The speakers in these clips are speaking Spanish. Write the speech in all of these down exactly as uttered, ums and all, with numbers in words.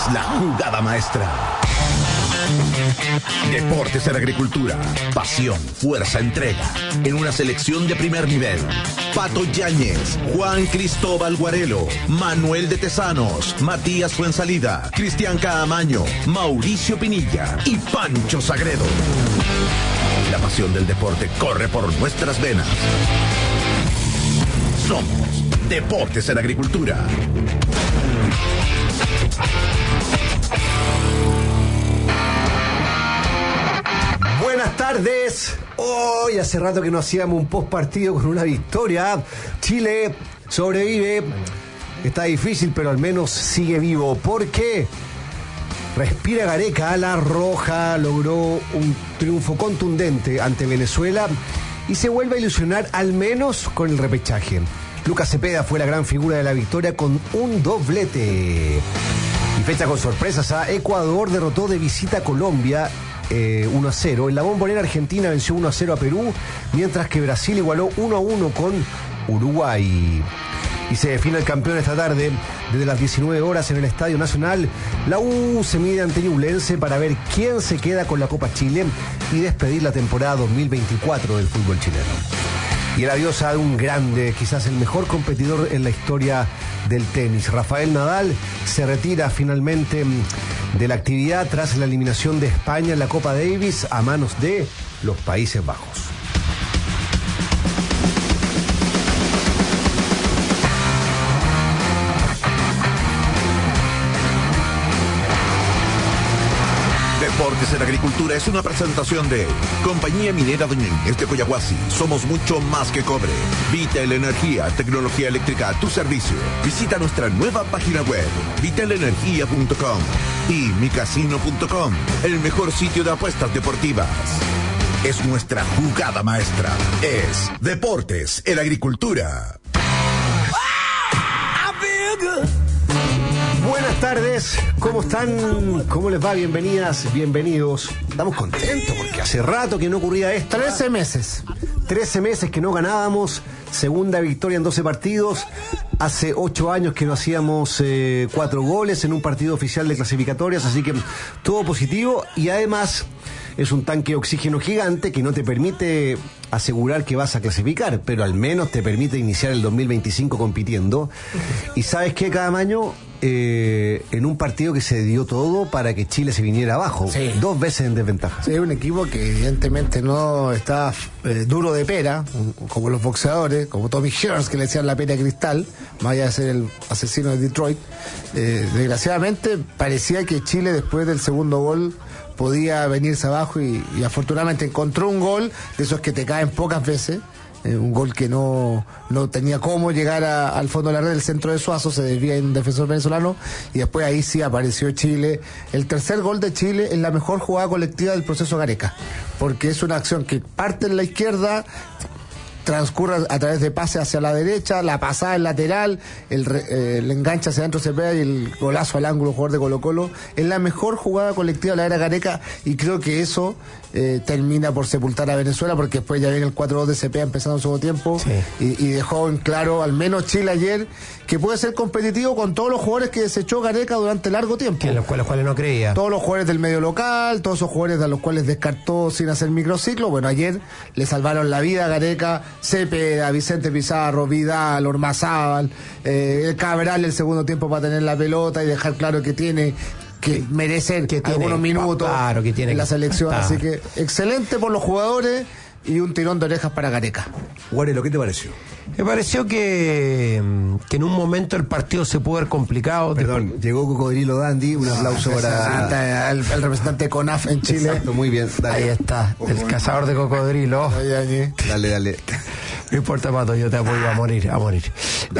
la jugada maestra. Deportes en Agricultura. Pasión, fuerza, entrega. En una selección de primer nivel. Pato Yáñez, Juan Cristóbal Guarelo, Manuel de Tesanos, Matías Fuensalida, Cristian Caamaño, Mauricio Pinilla y Pancho Sagredo. La pasión del deporte corre por nuestras venas. Somos Deportes en Agricultura. Buenas tardes. Hoy hace rato que no hacíamos un post partido con una victoria. Chile sobrevive. Está difícil, pero al menos sigue vivo. ¿Por qué? Respira Gareca. La Roja logró un triunfo contundente ante Venezuela y se vuelve a ilusionar al menos con el repechaje. Lucas Cepeda fue la gran figura de la victoria con un doblete. Y fecha con sorpresas. ¿eh? Ecuador derrotó de visita a Colombia Eh, uno a cero. En la Bombonera Argentina venció uno a cero a Perú, mientras que Brasil igualó uno a uno con Uruguay. Y se define el campeón esta tarde. Desde las diecinueve horas en el Estadio Nacional, la U se mide ante Ñublense para ver quién se queda con la Copa Chile y despedir la temporada dos mil veinticuatro del fútbol chileno. Y el adiós a un grande, quizás el mejor competidor en la historia del tenis. Rafael Nadal se retira finalmente de la actividad tras la eliminación de España en la Copa Davis a manos de los Países Bajos. Deportes en Agricultura es una presentación de Compañía Minera Doña Inés de Coyahuasi. Somos mucho más que cobre. Vital Energía, tecnología eléctrica a tu servicio. Visita nuestra nueva página web, vital energía punto com y mi casino punto com, el mejor sitio de apuestas deportivas. Es nuestra jugada maestra. Es Deportes en Agricultura. Buenas tardes, ¿cómo están? ¿Cómo les va? Bienvenidas, bienvenidos. Estamos contentos porque hace rato que no ocurría esto. Trece meses. Trece meses que no ganábamos, segunda victoria en doce partidos. Hace ocho años que no hacíamos eh, cuatro goles en un partido oficial de clasificatorias, así que todo positivo. Y además es un tanque de oxígeno gigante que no te permite asegurar que vas a clasificar, pero al menos te permite iniciar el dos mil veinticinco compitiendo. Y ¿sabes qué, Caamaño? Eh, en un partido que se dio todo para que Chile se viniera abajo, sí. Dos veces en desventaja. Sí, un equipo que evidentemente no está eh, duro de pera, como los boxeadores, como Tommy Hearns, que le decían la pera de cristal, más allá de ser el asesino de Detroit. Eh, desgraciadamente parecía que Chile después del segundo gol podía venirse abajo y, y afortunadamente encontró un gol de esos que te caen pocas veces. Eh, un gol que no, no tenía cómo llegar a, al fondo de la red, el centro de Suazo, se desvía en un defensor venezolano y después ahí sí apareció Chile. El tercer gol de Chile es la mejor jugada colectiva del proceso Gareca, porque es una acción que parte en la izquierda, transcurre a través de pase hacia la derecha, la pasada en lateral, el, eh, el enganche hacia adentro se pega y el golazo al ángulo, jugador de Colo Colo. Es la mejor jugada colectiva de la era Gareca y creo que eso eh, termina por sepultar a Venezuela, porque después ya viene el cuatro dos de Cepeda empezando el segundo tiempo, sí. y, y dejó en claro, al menos Chile ayer, que puede ser competitivo con todos los jugadores que desechó Gareca durante largo tiempo. Que los cuales, cuales no creía. Todos los jugadores del medio local, todos esos jugadores a los cuales descartó sin hacer microciclo. Bueno, ayer le salvaron la vida a Gareca, Cepeda, Vicente Pizarro, Vidal, Ormazábal, eh, el Cabral el segundo tiempo para tener la pelota y dejar claro que tiene que merecer que tiene, algunos minutos claro, que tiene en la que, selección. ah. Así que excelente por los jugadores y un tirón de orejas para Gareca. Guarelo, ¿qué te pareció? Me pareció que, que en un momento el partido se pudo haber complicado. Perdón, después... llegó Cocodrilo Dandy, un aplauso para el, el representante de CONAF en Chile. Exacto, muy bien. Dale. Ahí está, oh, el bueno. Cazador de cocodrilo. Dale, dale. No importa, Pato, yo te apoyo a morir, a morir.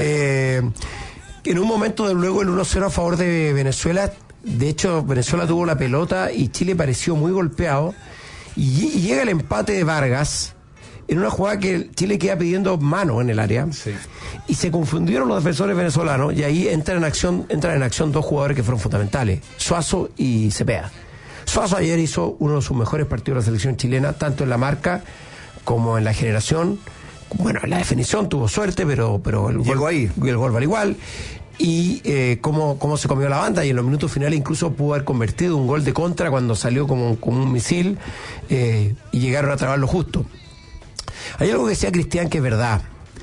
Eh, en un momento, de luego, el uno cero a favor de Venezuela. De hecho, Venezuela tuvo la pelota y Chile pareció muy golpeado. Y, y llega el empate de Vargas en una jugada que Chile queda pidiendo mano en el área, sí. Y se confundieron los defensores venezolanos y ahí entran en acción entran en acción dos jugadores que fueron fundamentales, Suazo y Cepeda. Suazo ayer hizo uno de sus mejores partidos de la selección chilena, tanto en la marca como en la generación. Bueno, en la definición tuvo suerte, pero, pero el, Llegó gol, ahí. el gol vale igual. y eh, cómo, cómo se comió la banda, y en los minutos finales incluso pudo haber convertido un gol de contra cuando salió como, como un misil, eh, y llegaron a trabarlo justo. Hay algo que decía Cristian que es verdad.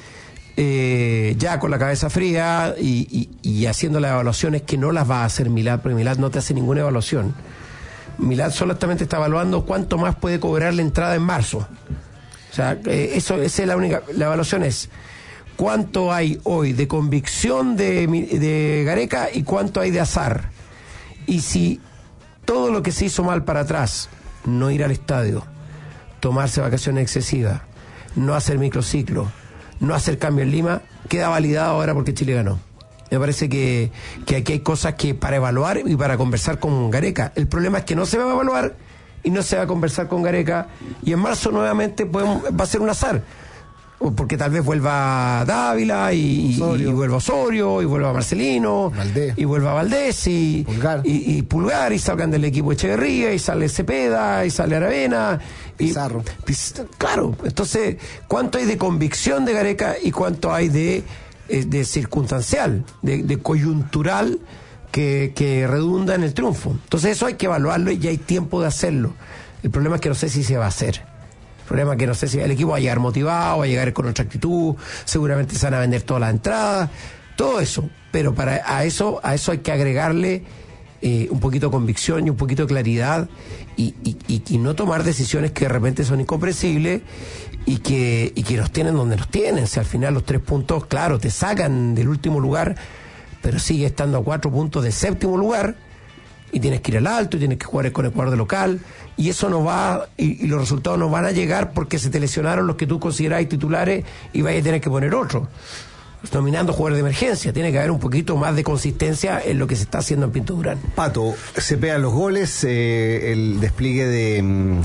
Eh, ya con la cabeza fría y, y, y haciendo las evaluaciones que no las va a hacer Milad, porque Milad no te hace ninguna evaluación. Milad solamente está evaluando cuánto más puede cobrar la entrada en marzo. O sea, eh, eso esa es la única. La evaluación es cuánto hay hoy de convicción de, de Gareca y cuánto hay de azar. Y si todo lo que se hizo mal para atrás, no ir al estadio, tomarse vacaciones excesivas, no hacer microciclo, no hacer cambio en Lima, queda validado ahora porque Chile ganó. Me parece que, que aquí hay cosas que para evaluar y para conversar con Gareca. El problema es que no se va a evaluar y no se va a conversar con Gareca, y en marzo nuevamente podemos, va a ser un azar. Porque tal vez vuelva Dávila y, y, y vuelva Osorio, y vuelva Marcelino, Valdés. y vuelva Valdés y Pulgar. Y, y Pulgar, y salgan del equipo Echeverría, y sale Cepeda, y sale Aravena, Pizarro. Y, Piz, claro, entonces, ¿cuánto hay de convicción de Gareca y cuánto hay de, eh, de circunstancial, de, de coyuntural que, que redunda en el triunfo? Entonces eso hay que evaluarlo y ya hay tiempo de hacerlo. El problema es que no sé si se va a hacer. El problema es que no sé si el equipo va a llegar motivado, va a llegar con otra actitud, seguramente se van a vender todas las entradas, todo eso. Pero para a eso a eso hay que agregarle eh, un poquito de convicción y un poquito de claridad, y, y, y, y no tomar decisiones que de repente son incomprensibles y que, y que nos tienen donde nos tienen. Si al final los tres puntos, claro, te sacan del último lugar, pero sigue estando a cuatro puntos del séptimo lugar, y tienes que ir al alto, y tienes que jugar con el cuadro de local, y eso no va, y, y los resultados no van a llegar porque se te lesionaron los que tú considerabas titulares y vayas a tener que poner otro, nominando jugadores de emergencia. Tiene que haber un poquito más de consistencia en lo que se está haciendo en Pinto Durán. Pato, se pegan los goles, eh, el despliegue de,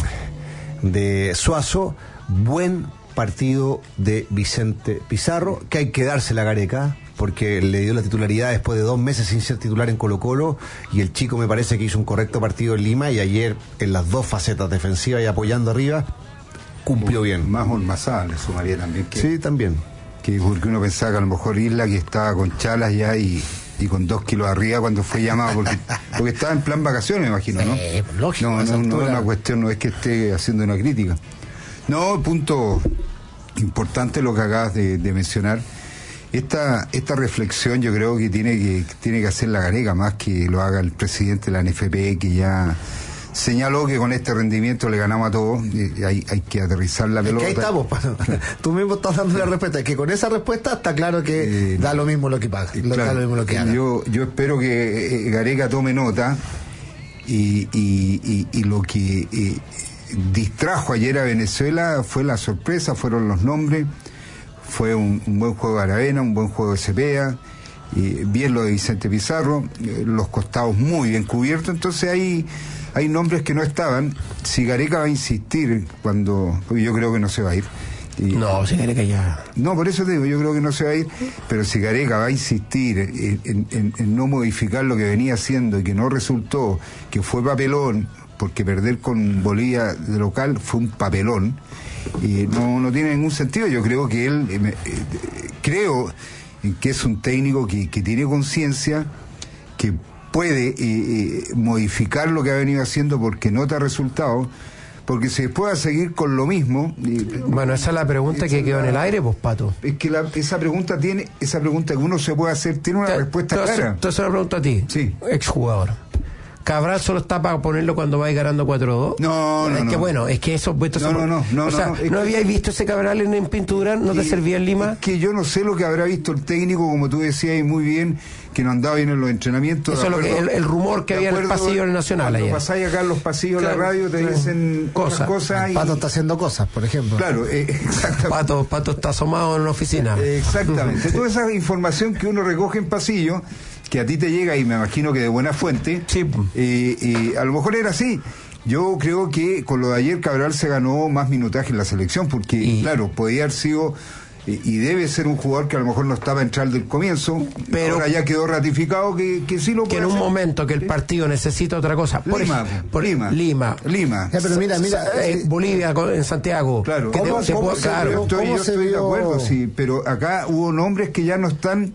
de Suazo, buen partido de Vicente Pizarro, que hay que darse la Gareca, porque le dio la titularidad después de dos meses sin ser titular en Colo-Colo, y el chico me parece que hizo un correcto partido en Lima, y ayer en las dos facetas defensivas y apoyando arriba cumplió bien. Más Ormazada le sumaría también. Que, sí, también. Que porque uno pensaba que a lo mejor Isla, que estaba con chalas ya y, y con dos kilos arriba cuando fue llamado, porque, porque estaba en plan vacaciones, me imagino, ¿no? Eh, lógico, no, no, no es una cuestión, no es que esté haciendo una crítica. No, punto importante lo que acabas de, de mencionar. Esta esta reflexión yo creo que tiene que tiene que hacer la Gareca, más que lo haga el presidente de la N F P, que ya señaló que con este rendimiento le ganamos a todos, y hay, hay que aterrizar la pelota. Es que ahí estamos, Pato. Tú mismo estás dando la respuesta. Es que con esa respuesta está claro que eh, da lo mismo lo que paga, claro, da lo mismo lo que haga. Yo, yo espero que eh, Gareca tome nota, y, y, y, y lo que eh, distrajo ayer a Venezuela fue la sorpresa, fueron los nombres. Fue un, un buen juego de Aravena, un buen juego de Cepeda, y bien lo de Vicente Pizarro, eh, los costados muy bien cubiertos. Entonces hay, hay nombres que no estaban. Si Gareca va a insistir cuando, porque yo creo que no se va a ir. Y, no, si Gareca ya... No, por eso te digo, yo creo que no se va a ir, pero si Gareca va a insistir en, en, en, en no modificar lo que venía haciendo y que no resultó, que fue papelón, porque perder con Bolivia de local fue un papelón, y no, no tiene ningún sentido. Yo creo que él, eh, eh, creo que es un técnico que, que tiene conciencia, que puede eh, eh, modificar lo que ha venido haciendo porque nota resultados, porque se pueda seguir con lo mismo. Eh, bueno, esa es la pregunta que quedó en el aire, pues, Pato. Es que la, esa pregunta tiene, esa pregunta que uno se puede hacer, tiene una te, respuesta te, clara. Entonces la pregunto a ti, sí. Exjugador. ¿Cabral solo está para ponerlo cuando va ganando cuatro dos? No, no, Es que no. bueno, es que eso... Pues, no, no, no, no. O sea, ¿no, no, ¿no habíais visto ese Cabral en, en Pinto Durán? ¿No te servía en Lima? Es que yo no sé lo que habrá visto el técnico, como tú decías y muy bien, que no andaba bien en los entrenamientos. Eso es lo que, el, el rumor que había en el pasillo del Nacional ayer. Cuando pasáis acá en los pasillos de claro, la radio, te claro. dicen cosas. cosas El y... Pato está haciendo cosas, por ejemplo. Claro, eh, exactamente. Pato, Pato está asomado en una oficina. Exactamente. Toda esa información que uno recoge en pasillo, que a ti te llega, y me imagino que de buena fuente, sí. eh, eh, a lo mejor era así. Yo creo que con lo de ayer Cabral se ganó más minutaje en la selección, porque, y... claro, podía haber sido... y debe ser un jugador que a lo mejor no estaba a entrar del comienzo, pero ahora ya quedó ratificado que, que sí lo puede que en un hacer. momento que el partido necesita otra cosa, por Lima, ej- por Lima, Lima, Lima. Ya, pero mira, mira, eh, Bolivia en Santiago, claro, que ¿Cómo, te, se cómo puede, se, claro. yo estoy, ¿Cómo yo se estoy de vio? acuerdo, sí, pero acá hubo nombres que ya no están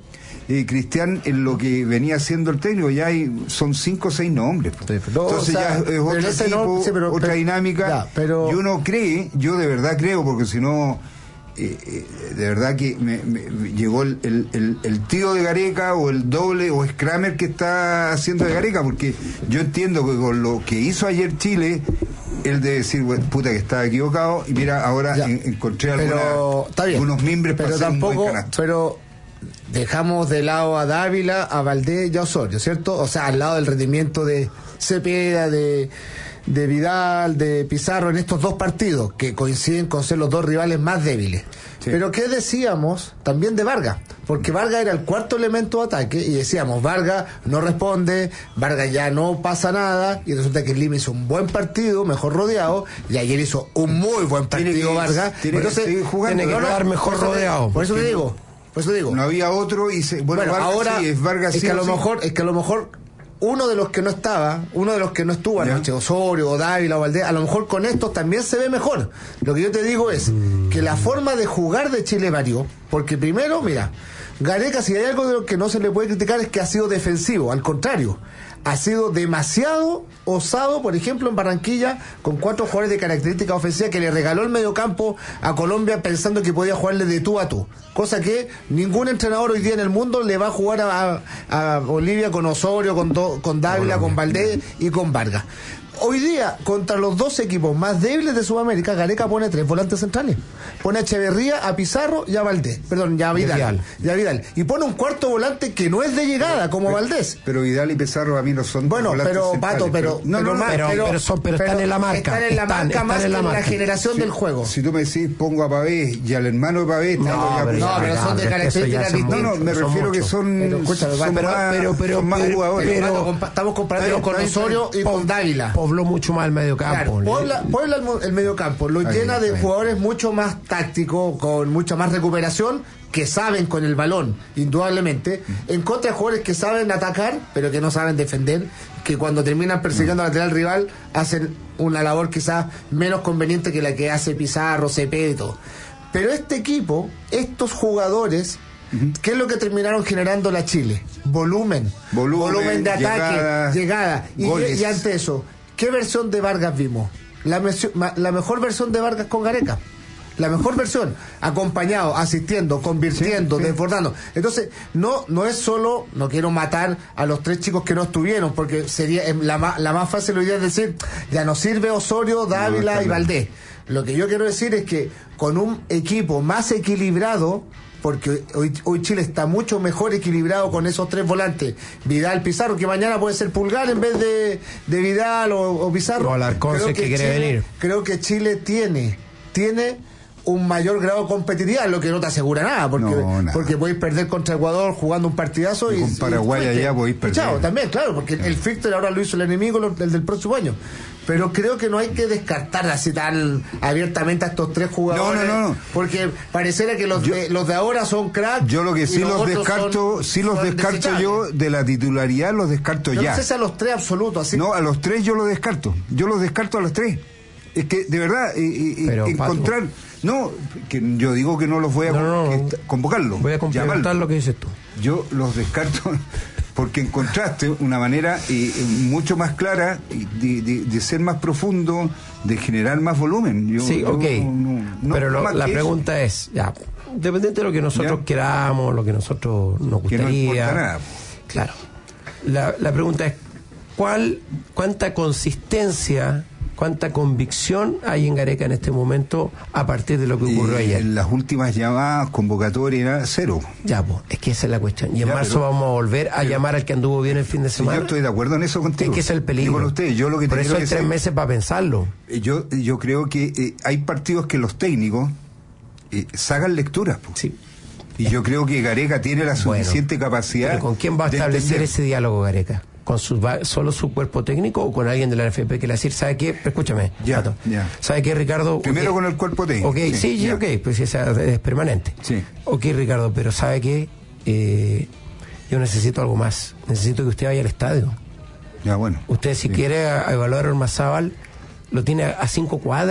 eh, Cristian, en lo que venía siendo el técnico, ya hay, son cinco o seis nombres. Sí, pero, Entonces o sea, ya es otro ese tipo, no- sí, pero- otra pero- dinámica. ya, pero- Y uno cree, yo de verdad creo, porque si no, eh, eh, de verdad que me, me- me llegó el, el, el, el tío de Gareca o el doble o es Kramer que está haciendo de Gareca, porque yo entiendo que con lo que hizo ayer Chile, él de decir, bueno, puta que estaba equivocado, y mira, ahora Ya. en- encontré pero alguna- está bien, algunos mimbres para pero hacer un buen tampoco, canasto. pero dejamos de lado a Dávila, a Valdés y a Osorio, ¿cierto? O sea, al lado del rendimiento de Cepeda, de, de Vidal, de Pizarro en estos dos partidos, que coinciden con ser los dos rivales más débiles. Sí. Pero ¿qué decíamos también de Vargas? Porque Vargas era el cuarto elemento de ataque y decíamos, Vargas no responde, Vargas ya no pasa nada, y resulta que Lima hizo un buen partido, mejor rodeado, y ayer hizo un muy buen Tiene partido que- Vargas. tiene que seguir jugando. Tiene que quedar mejor por eso te- rodeado. Por eso te digo, por eso te digo. No había otro y se, bueno, Bueno, Vargas ahora sí, es Vargas es sí que a o lo sí. mejor, es que a lo mejor uno de los que no estaba, uno de los que no estuvo Ya. anoche, Osorio o Dávila o Valdés, a lo mejor con estos también se ve mejor. Lo que yo te digo es que la forma de jugar de Chile varió, porque primero, mira, Gareca, si hay algo de lo que no se le puede criticar es que ha sido defensivo, al contrario, ha sido demasiado osado, por ejemplo, en Barranquilla, con cuatro jugadores de característica ofensiva que le regaló el mediocampo a Colombia pensando que podía jugarle de tú a tú. Cosa que ningún entrenador hoy día en el mundo le va a jugar a, a, a Bolivia con Osorio, con, Do, con Dávila, con Valdés y con Vargas. Hoy día, contra los dos equipos más débiles de Sudamérica, Gareca pone tres volantes centrales. Pone a Echeverría, a Pizarro y a Valdés. Perdón, ya a Vidal. Vidal. Ya a Vidal. Y pone un cuarto volante que no es de llegada, como Valdés. Pero Vidal y Pizarro a mí no son Bueno, volantes pero centrales, Pato, pero no, pero, no, más- pero- pero son- pero están en la marca. Están en la Están- marca están más en que la en la marca. generación Si- del juego. Si tú me decís, pongo a Pavés y al hermano de Pavés, tengo No, ya pero No, pues, pero ya, son de pero es que eso ya características son No, distintas. no, me son refiero que muchos. son, Pero, escúchame, son pero- más, pero- pero- son más pero- jugadores. pero- Pato, compa- estamos comparando Pero- con pero- Osorio y con Dávila. Pobló mucho más el medio campo. Claro, Puebla, Puebla el, mo- el mediocampo lo Ahí, llena de ahí. jugadores mucho más tácticos, con mucha más recuperación, que saben con el balón, indudablemente, en contra de jugadores que saben atacar, pero que no saben defender, que cuando terminan persiguiendo al lateral rival hacen una labor quizás menos conveniente que la que hace Pizarro, Cepeda y todo. Pero este equipo, estos jugadores, ¿qué es lo que terminaron generando la Chile? Volumen. Volumen, de ataque, llegada, llegada. Y, goles. y ante eso, ¿qué versión de Vargas vimos? La, mesio- ma- la mejor versión de Vargas con Gareca. La mejor versión, acompañado, asistiendo, convirtiendo, Sí, sí. desbordando. Entonces, no no es solo, no quiero matar a los tres chicos que no estuvieron, porque sería eh, la, ma- la más fácil hoy día es decir, ya no sirve Osorio, Dávila está y claro. Valdés. Lo que yo quiero decir es que con un equipo más equilibrado, porque hoy, hoy Chile está mucho mejor equilibrado con esos tres volantes, Vidal, Pizarro, que mañana puede ser Pulgar en vez de, de Vidal o, o Pizarro. O Alarcón, Creo si es que quiere Chile- venir. Creo que Chile tiene, tiene un mayor grado de competitividad, lo que no te asegura nada, porque, No, nada. porque podéis perder contra Ecuador jugando un partidazo y, Y con Paraguay y- allá podéis perder. Chao, también, claro, porque el fixture ahora lo hizo el enemigo, lo- el del próximo año. Pero creo que no hay que descartar así tan abiertamente a estos tres jugadores. No, no, no, no. Porque pareciera que los, Yo- de, los de ahora son cracks. Yo lo que y sí los otros descarto, son- sí los son descarto yo desechables. de la titularidad, los descarto Yo ya. no sé si a los tres absolutos, así. No, a los tres yo los descarto. Yo los descarto a los tres. Es que, de verdad, eh, eh, Pero, encontrar... No, que yo digo que no los voy a No, no, no. que est- convocarlos. Voy a complementar llamarlos. lo que dices tú. Yo los descarto porque encontraste una manera eh, eh, mucho más clara de, de- de ser más profundo, de generar más volumen. Yo, Sí, yo ok. no- no- Pero lo- más la que eso. pregunta es, ya, dependiente de lo que nosotros Ya. queramos, lo que nosotros nos Que no gustaría. importa nada. Claro. La, la pregunta es, ¿cuál, ¿cuánta consistencia, cuánta convicción hay en Gareca en este momento a partir de lo que ocurrió Eh, ayer? En las últimas llamadas, convocatorias, cero. Ya, pues, es que esa es la cuestión. Y en Ya, marzo pero- vamos a volver a llamar al que anduvo bien el fin de Sí, semana. yo estoy de acuerdo en eso contigo. Es que ese es el peligro. Y con ustedes, yo lo que te Por eso quiero hay tres decir- meses para pensarlo. Eh, Yo, yo creo que eh, hay partidos que los técnicos eh, sacan lecturas. po. Sí. Y yo creo que Gareca tiene la Bueno, suficiente capacidad. ¿Pero con quién va a de establecer entender. ese diálogo, Gareca? ¿Con su, va- solo su cuerpo técnico o con alguien de la N F P que le va a decir, ¿sabe qué? Escúchame, Ya, Pato. ya. ¿Sabe qué, Ricardo? Primero Ok. con el cuerpo técnico. Ok, sí, sí, ya. ok, pues esa es permanente. Sí. Ok, Ricardo, pero ¿sabe qué? Eh, yo necesito algo más. Necesito que usted vaya al estadio. Ya, bueno. Usted, si Sí. quiere a- a evaluar a Ormazábal, lo tiene a, a cinco cuadras.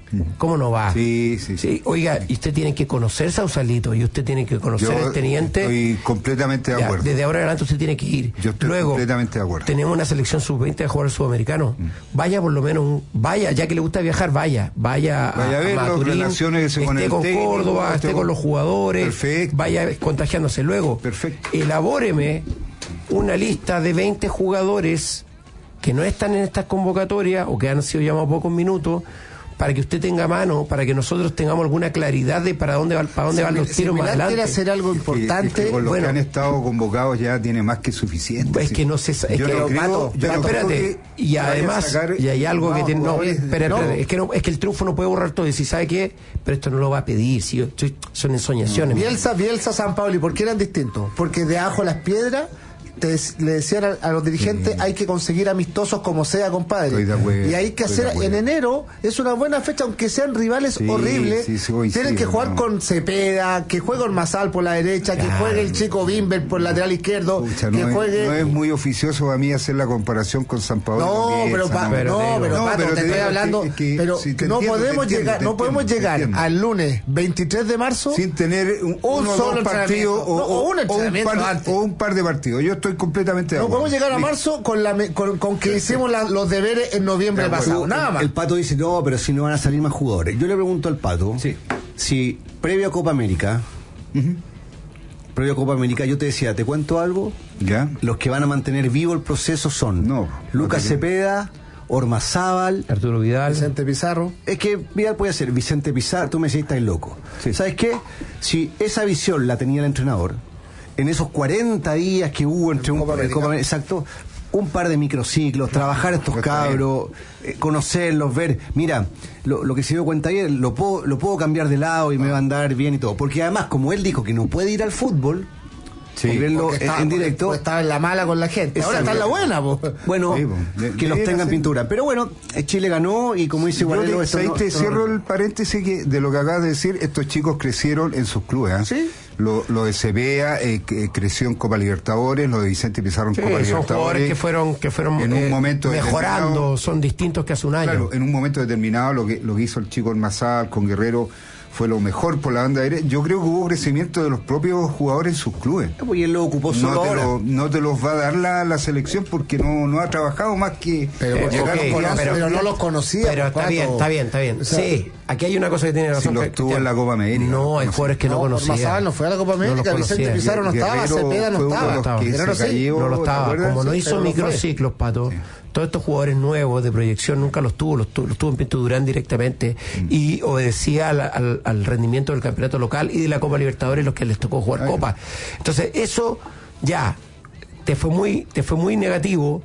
¿Cómo no va? Sí, sí, sí. Sí, oiga, y usted tiene que conocer Sausalito, y usted tiene que conocer Yo el teniente. Estoy completamente de Ya, acuerdo. desde ahora en adelante usted tiene que ir. Yo estoy Luego, completamente de acuerdo. tenemos una selección sub veinte de jugadores sudamericanos. Mm. Vaya por lo menos, un, vaya, ya que le gusta viajar, vaya. Vaya, vaya a, a ver las relaciones esté con el con técnico, Córdoba, esté con los jugadores. Perfecto. Vaya contagiándose. Luego, Perfecto. elabóreme una lista de veinte jugadores que no están en estas convocatorias o que han sido llamados pocos minutos, para que usted tenga mano, para que nosotros tengamos alguna claridad de para dónde, va, para dónde van los tiros más adelante. Quiere hacer algo importante. Es que, es que con los bueno, que han estado convocados ya tiene más que suficiente. Es sí. que no se... Es yo que, no creo, Pato, yo pero no creo espérate, que y además, sacar, y hay algo no, que tiene... No, no, espérate, no. espérate, es que, no, es que el triunfo no puede borrar todo, y si sabe qué, pero esto no lo va a pedir, si yo, estoy, son ensoñaciones. No. Bielsa, Bielsa, San Pablo, ¿y por qué eran distintos? Porque de abajo las piedras... Te, le decían a, a los dirigentes sí. hay que conseguir amistosos como sea, compadre, acuerdo, y hay que hacer en enero es una buena fecha, aunque sean rivales sí, horribles sí, sí, tienen sí, que jugar no. con Cepeda, que juegue Ormazal por la derecha, claro. que juegue el chico Bimber por el lateral izquierdo. Pucha, que no, juegue... es, no es muy oficioso a mí hacer la comparación con San Pablo. No, Bielsa, pero, pa, no, pero, no, pero, no, Pato, pero te, te estoy hablando que, que, pero si no entiendo, podemos entiendo, llegar no podemos llegar entiendo. al lunes veintitrés de marzo sin tener un, un uno solo dos partidos o, no, o, un o, un par, o un par de partidos. Yo estoy completamente de acuerdo. No podemos llegar a marzo con, la, con, con que hicimos la, los deberes en noviembre pasado. Nada más. El Pato dice, no, pero si no van a salir más jugadores. Yo le pregunto al Pato, sí. si previo a Copa América, uh-huh. previo a Copa América, yo te decía, ¿te cuento algo? ¿Ya? Los que van a mantener vivo el proceso son no, Lucas no Cepeda, Ormazábal, Arturo Vidal, Vicente Pizarro. Es que Vidal puede ser Vicente Pizarro, tú me decís, estás loco. Sí. ¿Sabes qué? Si esa visión la tenía el entrenador, en esos cuarenta días que hubo entre un Copa Copa, exacto, un par de microciclos, trabajar a estos cabros, eh, conocerlos, ver, mira, lo, lo que se dio cuenta ayer, lo puedo, lo puedo cambiar de lado y me va a andar bien y todo. Porque además, como él dijo que no puede ir al fútbol, sí, y verlo en, estaba, en directo. Porque estaba en la mala con la gente. Ahora está en la buena, po. Bueno, sí, de, que de los tengan pintura. Pero bueno, Chile ganó y como dice Guarelo, esto no, te cierro no... el paréntesis que de lo que acabas de decir, estos chicos crecieron en sus clubes, ¿eh? Sí. Lo, lo de Cepeda eh, que creció en Copa Libertadores, lo de Vicente Pizarro en sí, Copa son Libertadores. Jugadores que fueron, que fueron en eh, un momento mejorando, son distintos que hace un año. Claro, en un momento determinado lo que, lo que hizo el chico Ormazal con Guerrero fue lo mejor por la banda aérea. Yo creo que hubo crecimiento de los propios jugadores en sus clubes. Y él lo ocupó solo no te ahora. Lo, no te los va a dar la, la selección porque no, no ha trabajado más que... Pero, eh, okay, conoce, pero, pero no los conocía. Pero está Pato. bien, está bien, está bien. O sea, sí, aquí hay una cosa que tiene razón. Si los tuvo en la Copa América. No, hay no jugadores que no, no conocía. Ormazal no fue a la Copa América, no Vicente Pizarro no estaba, Cepeda no estaba. Guerrero sí, no lo estaba. Como no hizo microciclos, Pato, sí. todos estos jugadores nuevos de proyección nunca los tuvo, los tuvo, los tuvo en Pinto Durán directamente mm. y obedecía al, al, al rendimiento del campeonato local y de la Copa Libertadores los que les tocó jugar Ay. Copa. Entonces eso ya te fue muy, te fue muy negativo.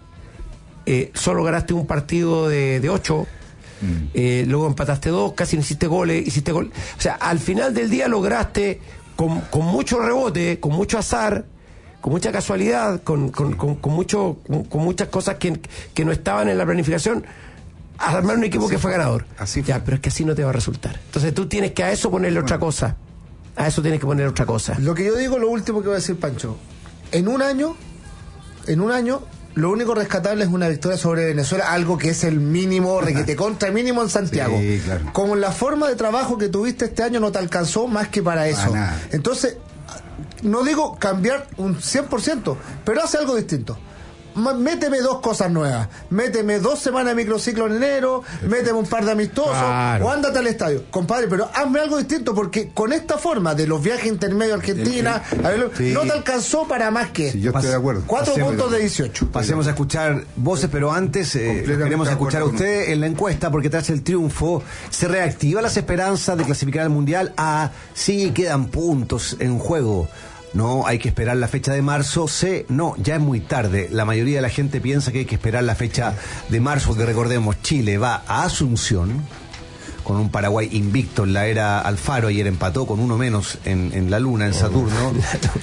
Eh, solo ganaste un partido de, de ocho. Mm. Eh, luego empataste dos, casi no hiciste goles, hiciste gol. O sea, al final del día lograste con, con mucho rebote, con mucho azar, con mucha casualidad, con, con, sí. con, con mucho, con, con muchas cosas que, que no estaban en la planificación, armar un equipo así que fue ganador. Así fue. Ya, pero es que así no te va a resultar. Entonces tú tienes que a eso ponerle bueno. otra cosa. A eso tienes que poner otra cosa. Lo que yo digo, lo último que va a decir Pancho, en un año, en un año, lo único rescatable es una victoria sobre Venezuela, algo que es el mínimo, requete contra el mínimo en Santiago. Sí, claro. Como la forma de trabajo que tuviste este año no te alcanzó más que para eso. Para Entonces, no digo cambiar un cien por ciento, pero hace algo distinto. Méteme dos cosas nuevas. Méteme dos semanas de microciclo en enero, Perfecto. méteme un par de amistosos, claro. o ándate al estadio. Compadre, pero hazme algo distinto, porque con esta forma de los viajes intermedios a Argentina, el, el, sí. no te alcanzó para más que sí, yo estoy de acuerdo. cuatro Pasemos puntos de dieciocho. Pasemos a escuchar voces, pero antes eh, queremos escuchar a usted en la encuesta, porque tras el triunfo se reactiva las esperanzas de clasificar al Mundial. A sí, quedan puntos en juego. No, hay que esperar la fecha de marzo. C, no, ya es muy tarde. La mayoría de la gente piensa que hay que esperar la fecha de marzo, porque recordemos, Chile va a Asunción con un Paraguay invicto en la era Alfaro, ayer empató con uno menos en, en la Luna, en Saturno.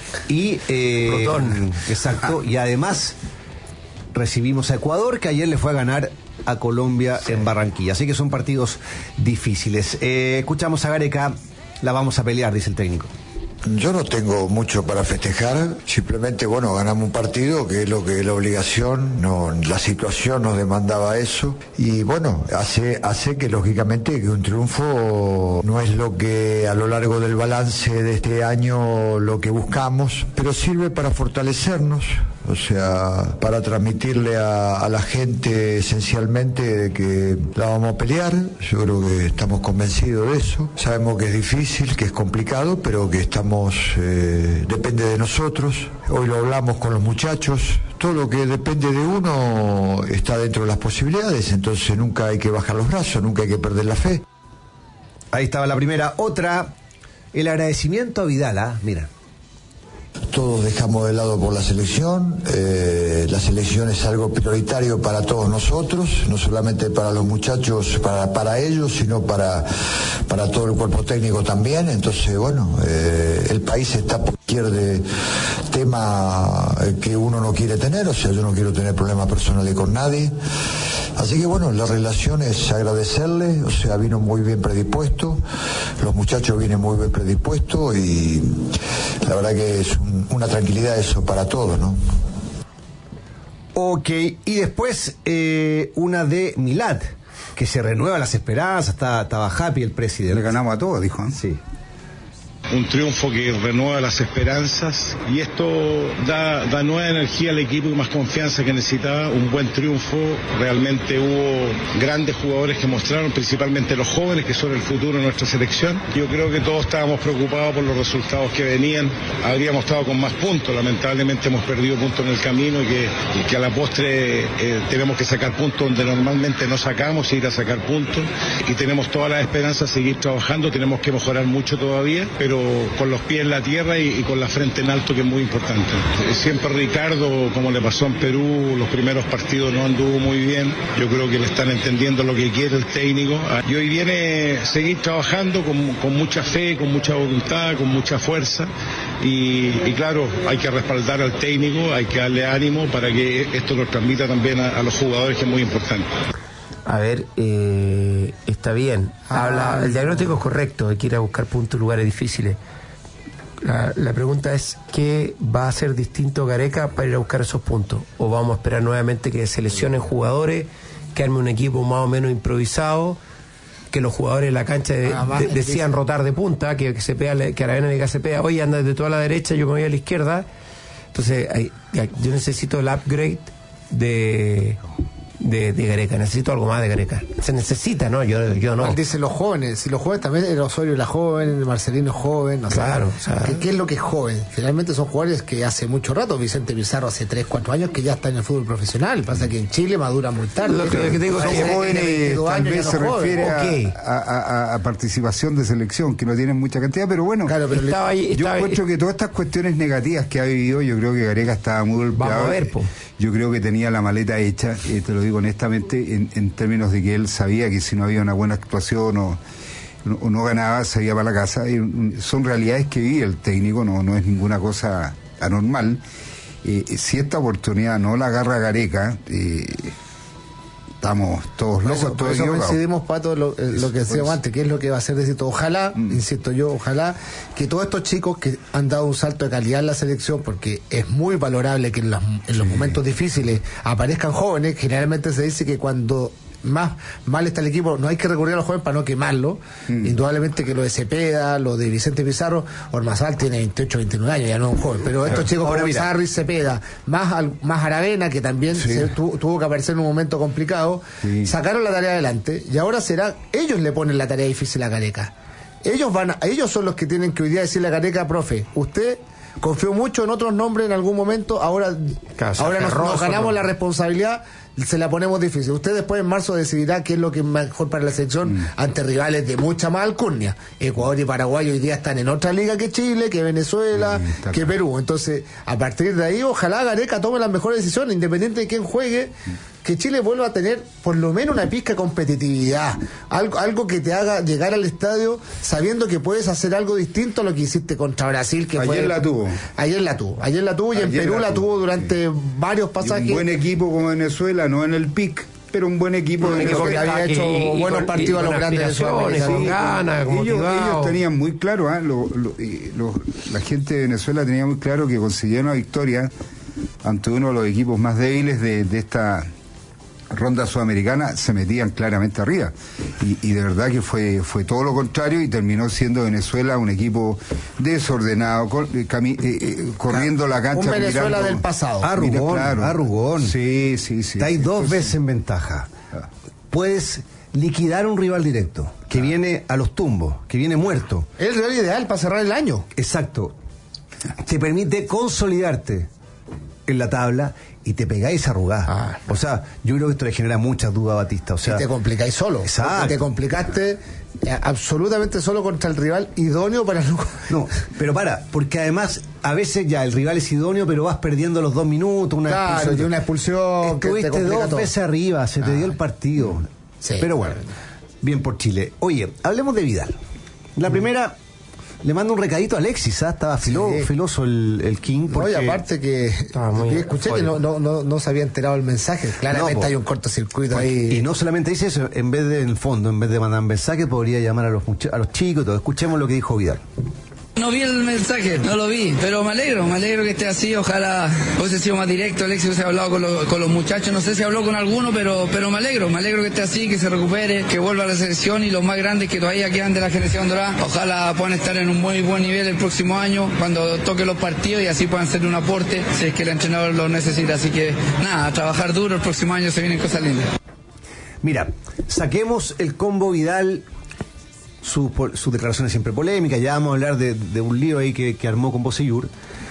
Y, eh, exacto, y además recibimos a Ecuador, que ayer le fue a ganar a Colombia sí. en Barranquilla. Así que son partidos difíciles. Eh, escuchamos a Gareca, la vamos a pelear, dice el técnico. Yo no tengo mucho para festejar, simplemente, bueno, ganamos un partido, que es lo que la obligación, no, la situación nos demandaba eso, y bueno, hace, hace que lógicamente que un triunfo no es lo que a lo largo del balance de este año lo que buscamos, pero sirve para fortalecernos, o sea, para transmitirle a, a la gente esencialmente de que la vamos a pelear. Yo creo que estamos convencidos de eso, sabemos que es difícil, que es complicado, pero que estamos, eh, depende de nosotros. Hoy lo hablamos con los muchachos, todo lo que depende de uno está dentro de las posibilidades, entonces nunca hay que bajar los brazos, nunca hay que perder la fe. Ahí estaba la primera. Otra, el agradecimiento a Vidal, ¿eh? Mira. Todos dejamos de lado por la selección, eh, la selección es algo prioritario para todos nosotros, no solamente para los muchachos, para, para ellos, sino para, para todo el cuerpo técnico también. Entonces, bueno, eh, el país está por cualquier de, tema que uno no quiere tener, o sea, yo no quiero tener problemas personales con nadie. Así que bueno, la relación es agradecerle, o sea, vino muy bien predispuesto, los muchachos vienen muy bien predispuestos y la verdad que es un, una tranquilidad eso para todos, ¿no? Ok, y después eh, una de Milad, que se renueva las esperanzas, está, estaba happy el presidente. Le ganamos a todos, dijo, ¿eh? Sí. Un triunfo que renueva las esperanzas y esto da, da nueva energía al equipo y más confianza que necesitaba. Un buen triunfo, realmente hubo grandes jugadores que mostraron, principalmente los jóvenes que son el futuro de nuestra selección. Yo creo que todos estábamos preocupados por los resultados que venían, habríamos estado con más puntos, lamentablemente hemos perdido puntos en el camino y que, y que a la postre eh, tenemos que sacar puntos donde normalmente no sacamos, ir a sacar puntos y tenemos toda la esperanza de seguir trabajando, tenemos que mejorar mucho todavía, pero con los pies en la tierra y, y con la frente en alto, que es muy importante. Siempre Ricardo, como le pasó en Perú, los primeros partidos no anduvo muy bien, yo creo que le están entendiendo lo que quiere el técnico y hoy viene seguir trabajando con, con mucha fe, con mucha voluntad, con mucha fuerza y, y claro, hay que respaldar al técnico, hay que darle ánimo para que esto lo transmita también a, a los jugadores, que es muy importante. A ver, eh, está bien. Habla, ah, el diagnóstico es correcto, hay que ir a buscar puntos en lugares difíciles. La, la pregunta es, ¿qué va a hacer distinto Gareca para ir a buscar esos puntos? ¿O vamos a esperar nuevamente que se lesionen jugadores, que arme un equipo más o menos improvisado, que los jugadores en la cancha de, de, decían rotar de punta, que, que se pega, que Aravena diga se pega, oye, anda de toda la derecha, yo me voy a la izquierda? Entonces, hay, yo necesito el upgrade de... De, de Gareca, necesito algo más de Gareca. Se necesita, ¿no? Yo, yo no. Dice los jóvenes, si los jóvenes también, el Osorio era joven, el Marcelino es joven, o claro, sea, o sea, ¿qué, ¿qué es lo que es joven? Finalmente son jugadores que hace mucho rato, Vicente Pizarro hace tres, cuatro años que ya está en el fútbol profesional, pasa que en Chile madura muy tarde. Lo que, lo que te digo, son jóvenes, tal vez se refiere a, okay. a, a, a participación de selección, que no tienen mucha cantidad, pero bueno, claro, pero estaba ahí, yo estaba encuentro ahí. que todas estas cuestiones negativas que ha vivido, yo creo que Gareca estaba muy golpeado. Vamos a ver, po. Yo creo que tenía la maleta hecha, eh, te lo digo honestamente, en, en términos de que él sabía que si no había una buena actuación o no, o no ganaba, se iba para la casa. Y son realidades que vive el técnico, no, no es ninguna cosa anormal. Eh, si esta oportunidad no la agarra Gareca, eh, estamos todos locos, por eso, todos por eso equivocados. coincidimos, Pato, lo, eh, lo que decíamos antes, que es lo que va a ser de éxito. Ojalá, mm. insisto yo, ojalá que todos estos chicos que han dado un salto de calidad en la selección, porque es muy valorable que en, las, en los sí. momentos difíciles aparezcan jóvenes. Generalmente se dice que cuando más mal está el equipo, no hay que recurrir a los jóvenes para no quemarlo. Mm. Indudablemente que lo de Cepeda, lo de Vicente Pizarro, Ormazábal tiene veintiocho, veintinueve años, ya no es un joven, pero estos chicos como Pizarro y Cepeda, más, más Aravena, que también sí. se, tu, tuvo que aparecer en un momento complicado, sí. sacaron la tarea adelante y ahora será, ellos le ponen la tarea difícil a Gareca. Ellos van, ellos son los que tienen que hoy día decirle a Gareca, profe, usted confió mucho en otros nombres en algún momento, ahora, ahora nos, nos ganamos no. la responsabilidad, se la ponemos difícil. Usted después en marzo decidirá qué es lo que es mejor para la selección mm. ante rivales de mucha más alcurnia. Ecuador y Paraguay hoy día están en otra liga que Chile, que Venezuela, mm, que claro. Perú. Entonces, a partir de ahí, ojalá Gareca tome las mejores decisiones, independiente de quién juegue, mm. que Chile vuelva a tener por lo menos una pizca de competitividad, algo, algo que te haga llegar al estadio sabiendo que puedes hacer algo distinto a lo que hiciste contra Brasil, que ayer fue, la tuvo ayer la tuvo ayer la tuvo y ayer en Perú la tuvo, la tuvo durante sí. varios pasajes. Y un buen equipo como Venezuela, no en el pic, pero un buen equipo, un de equipo que que había que- hecho y- y buenos con- partidos y a los con grandes de aspiraciones, Sudamérica. con ganas, ellos, motivados. ellos tenían muy claro, ¿ah? lo, lo- eh, lo- la gente de Venezuela tenía muy claro que conseguían una victoria ante uno de los equipos más débiles de, de esta ronda sudamericana, se metían claramente arriba y, y de verdad que fue fue todo lo contrario y terminó siendo Venezuela un equipo desordenado, cor- eh, cami- eh, eh, corriendo la cancha. Un Venezuela mirando- del pasado. Arrugón, Mira, claro. arrugón. Sí, sí, sí. Estáis sí. dos Entonces, veces en ventaja. Ah. Puedes liquidar a un rival directo, que viene a los tumbos, que viene muerto. Es el rival ideal para cerrar el año. Exacto. Te permite consolidarte en la tabla y te pegáis arrugadas. Ah. O sea, yo creo que esto le genera muchas dudas a Batista. O sea, Y te complicáis solo. Exacto. Porque te complicaste eh, absolutamente solo contra el rival idóneo para el... no, pero para, porque además a veces ya el rival es idóneo, pero vas perdiendo los dos minutos, una Claro, expulsión. y una expulsión que te Estuviste complica dos todo. veces arriba, se te Ah. dio el partido. Sí, pero bueno, claro. bien por Chile. Oye, hablemos de Vidal. La primera, le mando un recadito a Alexis, ¿ah? Estaba filo- Sí. filoso el, el King. No, Porque... y aparte que Estaba muy yo escuché que no, no, no, no se había enterado el mensaje. Claramente No, po. hay un cortocircuito ahí. Y no solamente dice eso, en vez de, en el fondo, en vez de mandar mensaje, podría llamar a los, mucha- a los chicos y todo. Escuchemos lo que dijo Vidal. No vi el mensaje, no lo vi, pero me alegro, me alegro que esté así, ojalá hubiese sido más directo, Alexis hubiese hablado con, lo- con los muchachos, no sé si habló con alguno, pero, pero me alegro, me alegro que esté así, que se recupere, que vuelva a la selección y los más grandes que todavía quedan de la generación dorada, ojalá puedan estar en un muy buen nivel el próximo año, cuando toque los partidos y así puedan ser un aporte, si es que el entrenador lo necesita, así que nada, a trabajar duro, el próximo año se vienen cosas lindas. Mira, saquemos el combo Vidal, sus po- sus declaraciones siempre polémicas, ya vamos a hablar de, de un lío ahí que, que armó con Bocellur.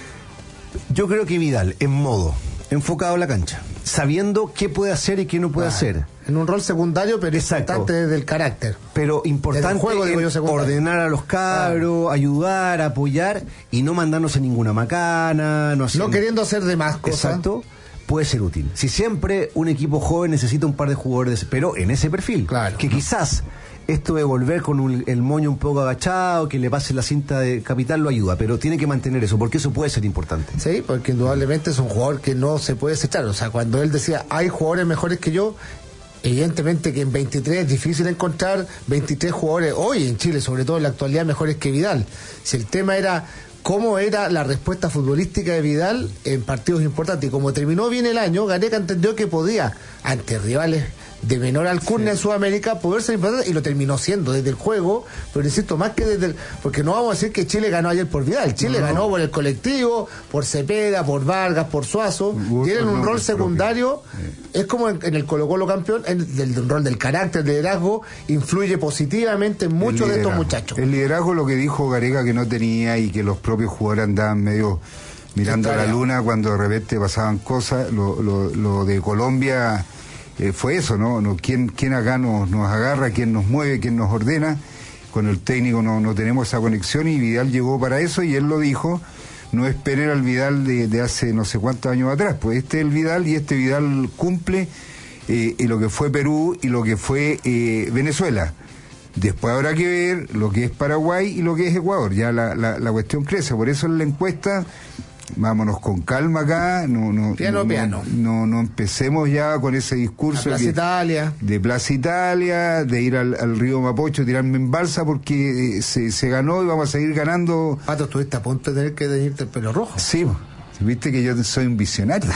Yo creo que Vidal, en modo, enfocado en la cancha, sabiendo qué puede hacer y qué no puede Ah, hacer, En un rol secundario, pero Exacto. importante desde el carácter. pero importante Desde el juego, digo en yo, secundario. ordenar a los cabros, ayudar, apoyar y no mandándose ninguna macana, no hacer... No queriendo hacer de más cosas. Exacto, puede ser útil. Si siempre un equipo joven necesita un par de jugadores, pero en ese perfil, Claro. que quizás esto de volver con un- el moño un poco agachado, que le pase la cinta de capital lo ayuda, pero tiene que mantener eso, porque eso puede ser importante. Sí, porque indudablemente es un jugador que no se puede desechar. O sea, cuando él decía, hay jugadores mejores que yo, evidentemente que en veintitrés es difícil encontrar veintitrés jugadores hoy en Chile, sobre todo en la actualidad, mejores que Vidal. Si el tema era cómo era la respuesta futbolística de Vidal en partidos importantes, y como terminó bien el año, Gareca entendió que podía, ante rivales de menor alcurnia en Sudamérica, poder ser importante, y lo terminó siendo desde el juego, pero insisto, más que desde el... Porque no vamos a decir que Chile ganó ayer por Vidal, Chile No. ganó por el colectivo, por Cepeda, por Vargas, por Suazo, Hubo tienen otros un rol nombres secundario, es como en, en el Colo Colo campeón, en el, del, del rol del carácter, del liderazgo, influye positivamente en muchos El de estos liderazgo. muchachos. El liderazgo, lo que dijo Gareca que no tenía y que los propios jugadores andaban medio mirando a la Claro. luna cuando de repente pasaban cosas. Lo, lo, lo de Colombia eh, fue eso, ¿no? no ¿quién, ¿Quién acá nos, nos agarra, quién nos mueve, quién nos ordena? Con el técnico no, no tenemos esa conexión y Vidal llegó para eso y él lo dijo. No esperen al Vidal de, de hace no sé cuántos años atrás, pues este es el Vidal y este Vidal cumple eh, y lo que fue Perú y lo que fue eh, Venezuela. Después habrá que ver lo que es Paraguay y lo que es Ecuador. Ya la, la, la cuestión crece. Por eso en la encuesta, vámonos con calma acá. No, no, Piano, no, piano. No, no, no empecemos ya con ese discurso La Plaza que- Italia. de Plaza Italia, de ir al, al río Mapocho, tirarme en balsa porque eh, se, se ganó y vamos a seguir ganando. Pato, estuviste a punto de tener que teñirte el pelo rojo. Sí, viste que yo soy un visionario.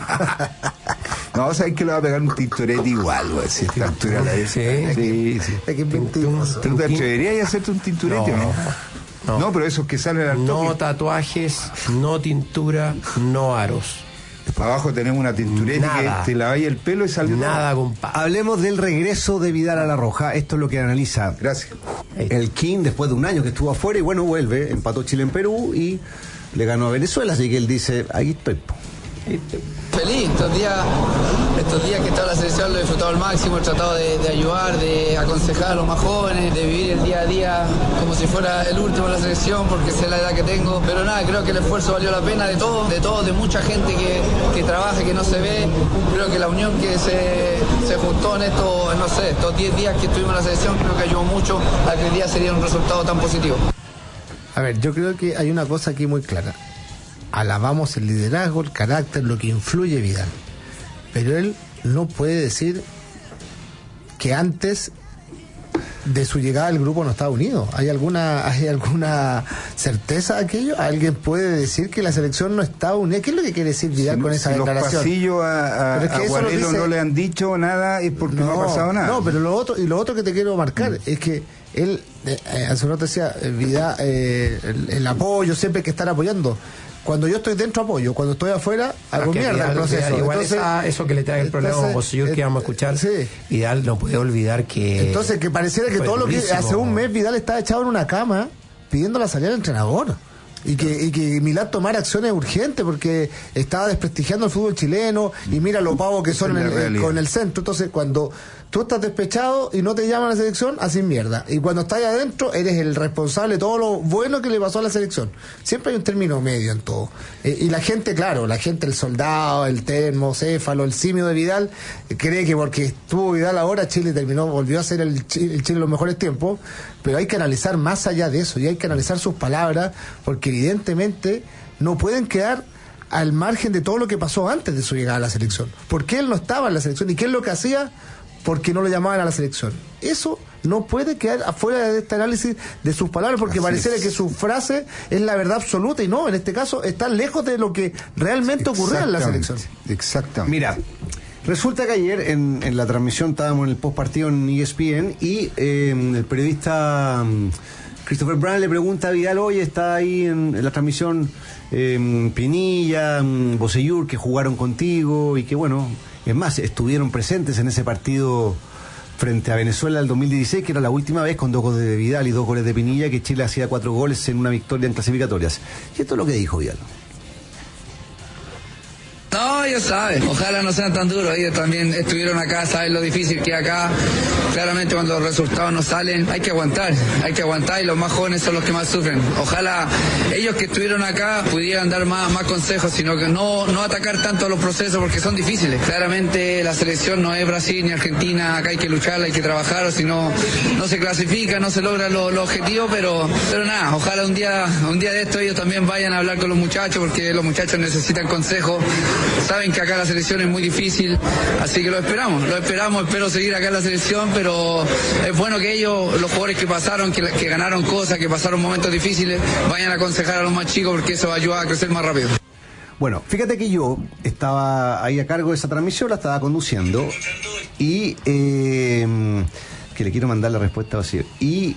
No, sabes que le va a pegar un tintorete igual, güey, si a esta altura la Sí. sí, sí. Es que inventivos. ¿Tú te atreverías a hacerte un tinturete o no? No. No, pero esos que salen al No toque. tatuajes, no tintura, no aros. Abajo tenemos una tinturete Nada. que te laváis el pelo y sale Nada, compadre. Hablemos del regreso de Vidal a la Roja. Esto es lo que analiza Gracias. el King después de un año que estuvo afuera y bueno, vuelve, empató Chile en Perú y le ganó a Venezuela, así que él dice, aquí estoy. po". Feliz, estos días, estos días que he estado en la selección lo he disfrutado al máximo, he tratado de, de ayudar, de aconsejar a los más jóvenes, de vivir el día a día como si fuera el último de la selección, porque sé la edad que tengo. Pero nada, creo que el esfuerzo valió la pena de todos, de todos, de mucha gente que, que trabaja, que no se ve. Creo que la unión que se, se juntó en estos, no sé, estos diez días que estuvimos en la selección, creo que ayudó mucho a que el día sería un resultado tan positivo. A ver, yo creo que hay una cosa aquí muy clara. Alabamos el liderazgo, el carácter, lo que influye Vidal. Pero él no puede decir que antes de su llegada al grupo no estaba unido. ¿Hay alguna hay alguna certeza de aquello? ¿Alguien puede decir que la selección no está unida? ¿Qué es lo que quiere decir Vidal si, con esa si declaración? Los pasillos a, a, es que a Guarelo dice... no le han dicho nada es porque no, no ha pasado nada. No, pero lo otro, y lo otro que te quiero marcar mm. es que él, eh, hace un rato decía, Vidal, eh, el, el apoyo, siempre hay que estar apoyando. Cuando yo estoy dentro apoyo, cuando estoy afuera hago mierda Vidal, el proceso. Vidal, igual entonces, esa, eso que le trae el problema a Bocellur que vamos a escuchar, sí. Vidal no puede olvidar que... Entonces que pareciera que todo durísimo. Lo que hace un mes Vidal estaba echado en una cama pidiendo la salida del entrenador. Y que, y que Milán tomara acciones urgentes porque estaba desprestigiando el fútbol chileno y mira lo pavos que son en el, con el centro. Entonces cuando tú estás despechado y no te llaman a la selección, haces mierda. Y cuando estás ahí adentro, eres el responsable de todo lo bueno que le pasó a la selección. Siempre hay un término medio en todo. Eh, y la gente, claro, la gente, el soldado, el termocéfalo, el simio de Vidal, eh, cree que porque estuvo Vidal ahora, Chile terminó, volvió a ser el Chile, el Chile de los mejores tiempos. Pero hay que analizar más allá de eso y hay que analizar sus palabras porque evidentemente no pueden quedar al margen de todo lo que pasó antes de su llegada a la selección. ¿Por qué él no estaba en la selección? ¿Y qué es lo que hacía? Porque no lo llamaban a la selección. Eso no puede quedar afuera de este análisis de sus palabras porque Así pareciera es. que su frase es la verdad absoluta y no, en este caso está lejos de lo que realmente ocurría en la selección. Exactamente. Mira, resulta que ayer en, en la transmisión estábamos en el post partido en E S P N y eh, el periodista um, Christopher Brown le pregunta a Vidal, oye, está ahí en, en la transmisión eh, Pinilla, um, Bocellur, que jugaron contigo y que bueno, es más, estuvieron presentes en ese partido frente a Venezuela del dos mil dieciséis, que era la última vez con dos goles de Vidal y dos goles de Pinilla, que Chile hacía cuatro goles en una victoria en clasificatorias. Y esto es lo que dijo Vidal. No, ellos saben, ojalá no sean tan duros, ellos también estuvieron acá, saben lo difícil que es acá, claramente cuando los resultados no salen hay que aguantar, hay que aguantar y los más jóvenes son los que más sufren. Ojalá ellos que estuvieron acá pudieran dar más, más consejos, sino que no, no atacar tanto los procesos porque son difíciles. Claramente la selección no es Brasil ni Argentina, acá hay que luchar, hay que trabajar, o si no, no se clasifica, no se logran los, los objetivos, pero, pero nada, ojalá un día, un día de esto ellos también vayan a hablar con los muchachos porque los muchachos necesitan consejos. Saben que acá la selección es muy difícil, así que lo esperamos, lo esperamos, espero seguir acá en la selección, pero es bueno que ellos, los jugadores que pasaron, que, que ganaron cosas, que pasaron momentos difíciles, vayan a aconsejar a los más chicos porque eso va a ayudar a crecer más rápido. Bueno, fíjate que yo estaba ahí a cargo de esa transmisión, la estaba conduciendo y eh, que le quiero mandar la respuesta así. Y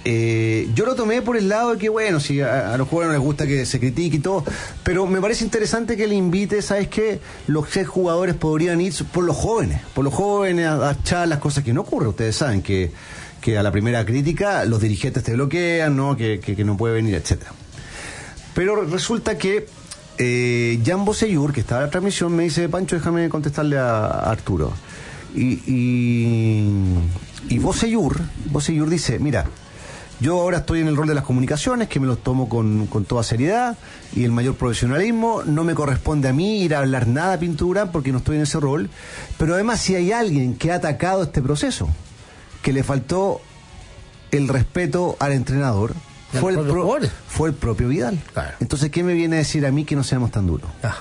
Eh, yo lo tomé por el lado de que, bueno, si a, a los jugadores no les gusta que se critique y todo, pero me parece interesante que le invite, ¿sabes qué? Los seis jugadores podrían ir por los jóvenes, por los jóvenes a, a echar las cosas que no ocurren. Ustedes saben que, que a la primera crítica los dirigentes te bloquean, ¿no? Que, que, que no puede venir, etcétera. Pero resulta que eh, Jan Bocellur, que estaba en la transmisión, me dice, Pancho, déjame contestarle a, a Arturo. Y, y, y Bocellur, Bocellur dice, mira, yo ahora estoy en el rol de las comunicaciones, que me los tomo con, con toda seriedad y el mayor profesionalismo. No me corresponde a mí ir a hablar nada a Pintura porque no estoy en ese rol. Pero además, si hay alguien que ha atacado este proceso, que le faltó el respeto al entrenador, fue el, pro, fue el propio Vidal. Claro. Entonces, ¿qué me viene a decir a mí que no seamos tan duros? Ah.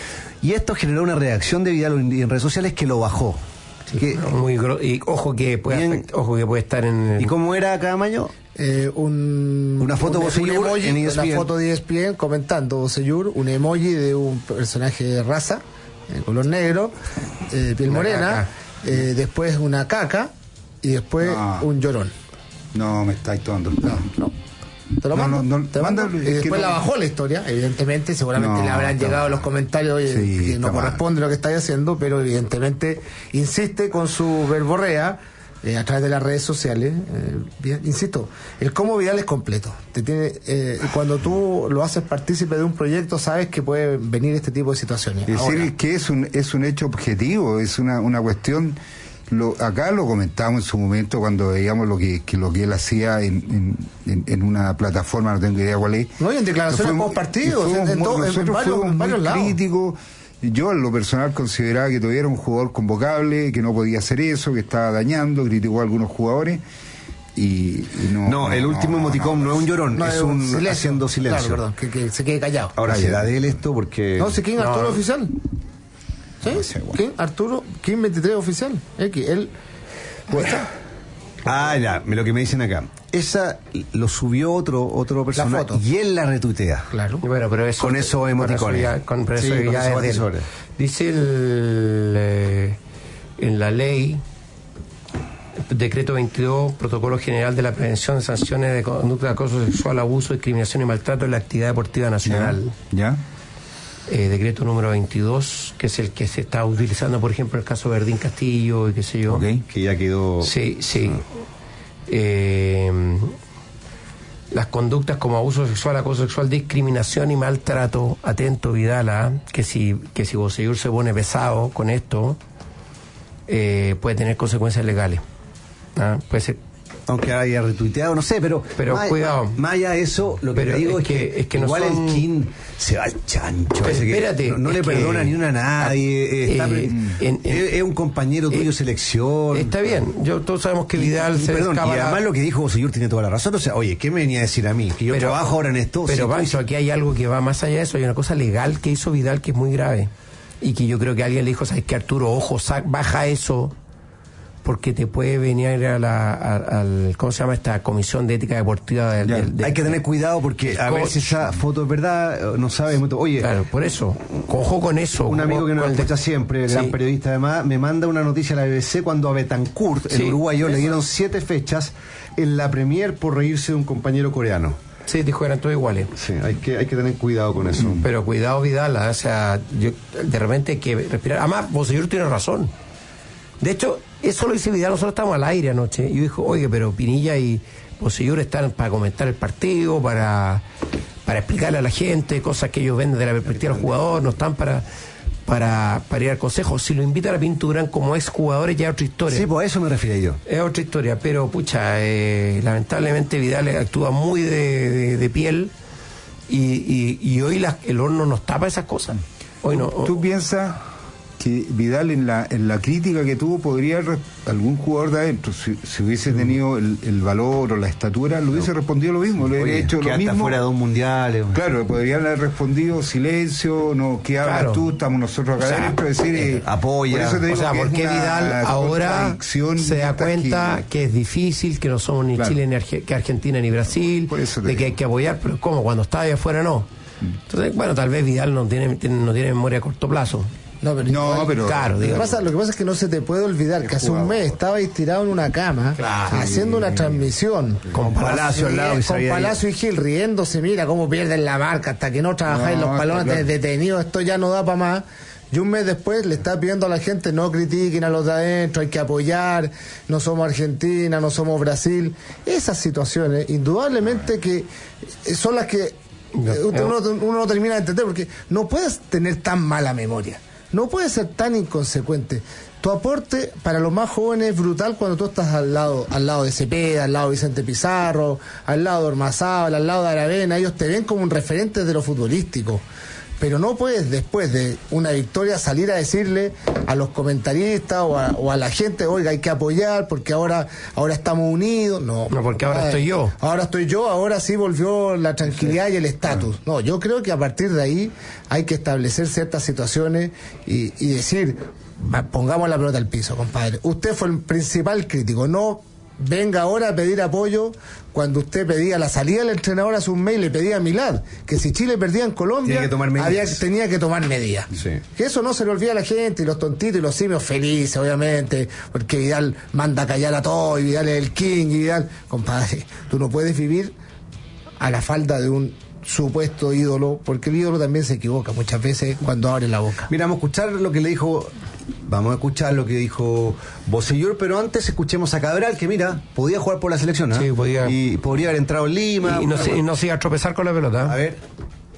Y esto generó una reacción de Vidal en, en redes sociales que lo bajó. Sí, que, muy gro- y ojo que puede bien, afect- ojo que puede estar en el... ¿Y cómo era Camaño? Eh, un, una foto un, Bocellur un emoji, en E S P N. Una foto de E S P N comentando Bocellur, un emoji de un personaje de raza, en color negro, eh, piel una morena, eh, después una caca y después no. un llorón. No, me estáis tomando. No, no. Te lo mando. No, no, te mando. Y después la bajó la historia, evidentemente, seguramente no, le habrán no, llegado los comentarios oye, sí, que no corresponde mal. Lo que estáis haciendo, pero evidentemente insiste con su verborrea eh, a través de las redes sociales. Eh, bien, insisto, el cómo Vidal es completo. Te tiene, eh, cuando tú lo haces partícipe de un proyecto, sabes que puede venir este tipo de situaciones. Es decir, Ahora, que es un, es un hecho objetivo, es una, una cuestión. Lo, acá lo comentamos en su momento cuando veíamos lo que, que lo que él hacía en, en, en una plataforma, no tengo idea cuál es. No, y en declaraciones post partidos, en, en, to, en varios, en varios lados. Críticos. Yo en lo personal consideraba que todavía era un jugador convocable, que no podía hacer eso, que estaba dañando, criticó a algunos jugadores. Y, y no, no, el último no, emoticón no, no es un llorón, no, es un silencio, haciendo silencio. Claro, perdón, que, que se quede callado. Ahora, ¿será de él esto? Porque... No sé quién, Arturo no. Oficial. ¿Sí? ¿Quién? Arturo, ¿quién veintitrés oficial? Es que él Ah, ya, lo que me dicen acá. Esa lo subió otro otro persona y él la retuitea. Claro. Bueno, pero eso, con esos emoticones. Con, eso con, pero sí, eso con ya es del, dice el, eh, en la ley, decreto veintidós, protocolo general de la prevención de sanciones de conducta de acoso sexual, abuso, discriminación y maltrato en la actividad deportiva nacional. Ya. ¿Ya? Eh, decreto número veintidós, que es el que se está utilizando, por ejemplo, en el caso de Verdín Castillo y qué sé yo. Okay, que ya quedó. Sí, sí. Eh, las conductas como abuso sexual, acoso sexual, discriminación y maltrato. Atento, Vidala, que si que si Bosellur se pone pesado con esto, eh, puede tener consecuencias legales. ¿Ah? Puede ser. Aunque haya retuiteado, no sé, pero... Pero más, cuidado. Más allá de eso, lo que pero te digo es, es que, que, es que no igual son... el King se va al chancho. Pero espérate. No, no le que, perdona ni una a nadie. Eh, está, eh, en, es, es un compañero tuyo de eh, selección. Está bien. Yo, todos sabemos que Vidal y, y, se perdón, escapa. Y además lo que dijo Bosellur tiene toda la razón. O sea, oye, ¿qué me venía a decir a mí? Que yo pero, trabajo ahora en esto. Pero, sí, Pancho, aquí hay algo que va más allá de eso. Hay una cosa legal que hizo Vidal que es muy grave. Y que yo creo que alguien le dijo, ¿sabes qué, Arturo? Ojo, sac, baja eso. Porque te puede venir a la a, al ¿cómo se llama esta comisión de ética deportiva del, del, del, hay que tener cuidado porque a ver si esa foto es verdad, no sabes. Oye, claro, por eso cojo con eso. Un amigo que nos escucha de... siempre, el sí. gran periodista además, me manda una noticia a la B B C cuando a Betancourt, el sí. uruguayo, le dieron siete fechas en la Premier por reírse de un compañero coreano. Sí, dijo eran todos iguales. Sí, hay que hay que tener cuidado con eso. Pero cuidado, Vidal, o sea, yo, de repente hay que respirar. Además, Bosellur tiene razón. De hecho, eso lo dice Vidal, nosotros estamos al aire anoche, y yo dijo, oye, pero Pinilla y Bosellur están para comentar el partido, para, para explicarle a la gente cosas que ellos ven desde la perspectiva del jugador, no están para... Para, para ir al consejo. Si lo invita a la Pinturán como ex jugadores ya es otra historia. Sí, pues a eso me refiero yo. Es otra historia, pero pucha, eh, lamentablemente Vidal actúa muy de, de, de piel y, y, y hoy la, el horno nos tapa esas cosas. Hoy no. ¿Tú piensas que Vidal en la en la crítica que tuvo podría algún jugador de adentro, si, si hubiese tenido el, el valor o la estatura, lo hubiese no. respondido lo mismo, le hubiera hecho lo mismo fuera de un mundial, eh. claro, podrían haber respondido silencio, no, ¿qué hablas claro. tú? Estamos nosotros acá o sea, adentro, decir eh, apoya, por eso te digo o sea, ¿por qué Vidal ahora se da cuenta que... que es difícil, que no somos ni claro. Chile ni Arge- que Argentina ni Brasil, de digo. que hay que apoyar, pero ¿cómo? Cuando está allá afuera no. Entonces, bueno, tal vez Vidal no tiene, no tiene memoria a corto plazo. No, pero, no, igual, pero claro, lo, que pasa, lo que pasa es que no se te puede olvidar que hace un mes estaba estirado en una cama claro, haciendo una transmisión con Palacio al lado, con Palacio y Gil riéndose, mira cómo pierden la marca hasta que no trabajáis no, los palones claro. detenidos, esto ya no da para más. Y un mes después le está pidiendo a la gente no critiquen a los de adentro, hay que apoyar, no somos Argentina, no somos Brasil. Esas situaciones indudablemente que son las que no, uno, uno no termina de entender, porque no puedes tener tan mala memoria. No puede ser tan inconsecuente. Tu aporte para los más jóvenes es brutal cuando tú estás al lado al lado de Cepeda, al lado de Vicente Pizarro, al lado de Ormazábal, al lado de Aravena. Ellos te ven como un referente de lo futbolístico. Pero no puedes después de una victoria salir a decirle a los comentaristas o a, o a la gente, oiga, hay que apoyar porque ahora ahora estamos unidos. No, no porque ahora estoy yo. Ahora estoy yo, ahora sí volvió la tranquilidad sí. y el estatus. No, yo creo que a partir de ahí hay que establecer ciertas situaciones y, y decir, pongamos la pelota al piso, compadre. Usted fue el principal crítico, no venga ahora a pedir apoyo cuando usted pedía la salida del entrenador a su mail, le pedía a Milad que si Chile perdía en Colombia que tomar había, tenía que tomar medidas. Sí. Que eso no se le olvida a la gente, y los tontitos y los simios felices, obviamente, porque Vidal manda a callar a todos, y Vidal es el king, y Vidal, compadre, tú no puedes vivir a la falda de un supuesto ídolo, porque el ídolo también se equivoca muchas veces cuando abre la boca. Mira, vamos a escuchar lo que le dijo, vamos a escuchar lo que dijo Bosellur, pero antes escuchemos a Cabral, que mira, podía jugar por la selección, ¿eh? Sí, podía. Y podría haber entrado en Lima. Y, y no, se, y no se iba a tropezar con la pelota. A ver.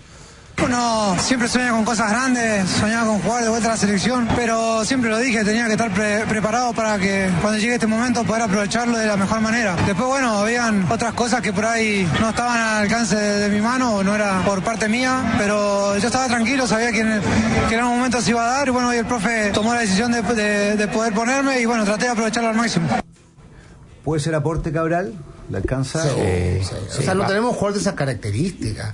Uno siempre sueña con cosas grandes, soñaba con jugar de vuelta a la selección, pero siempre lo dije, tenía que estar pre- preparado para que cuando llegue este momento poder aprovecharlo de la mejor manera. Después, bueno, habían otras cosas que por ahí no estaban al alcance de, de mi mano, no era por parte mía, pero yo estaba tranquilo, sabía que en, que en algún momento se iba a dar, y bueno, y el profe tomó la decisión de, de, de poder ponerme, y bueno, traté de aprovecharlo al máximo. ¿Puede ser aporte, Cabral? ¿Le alcanza? Sí, o... sí, sí. O sea, no tenemos jugadores de esas características.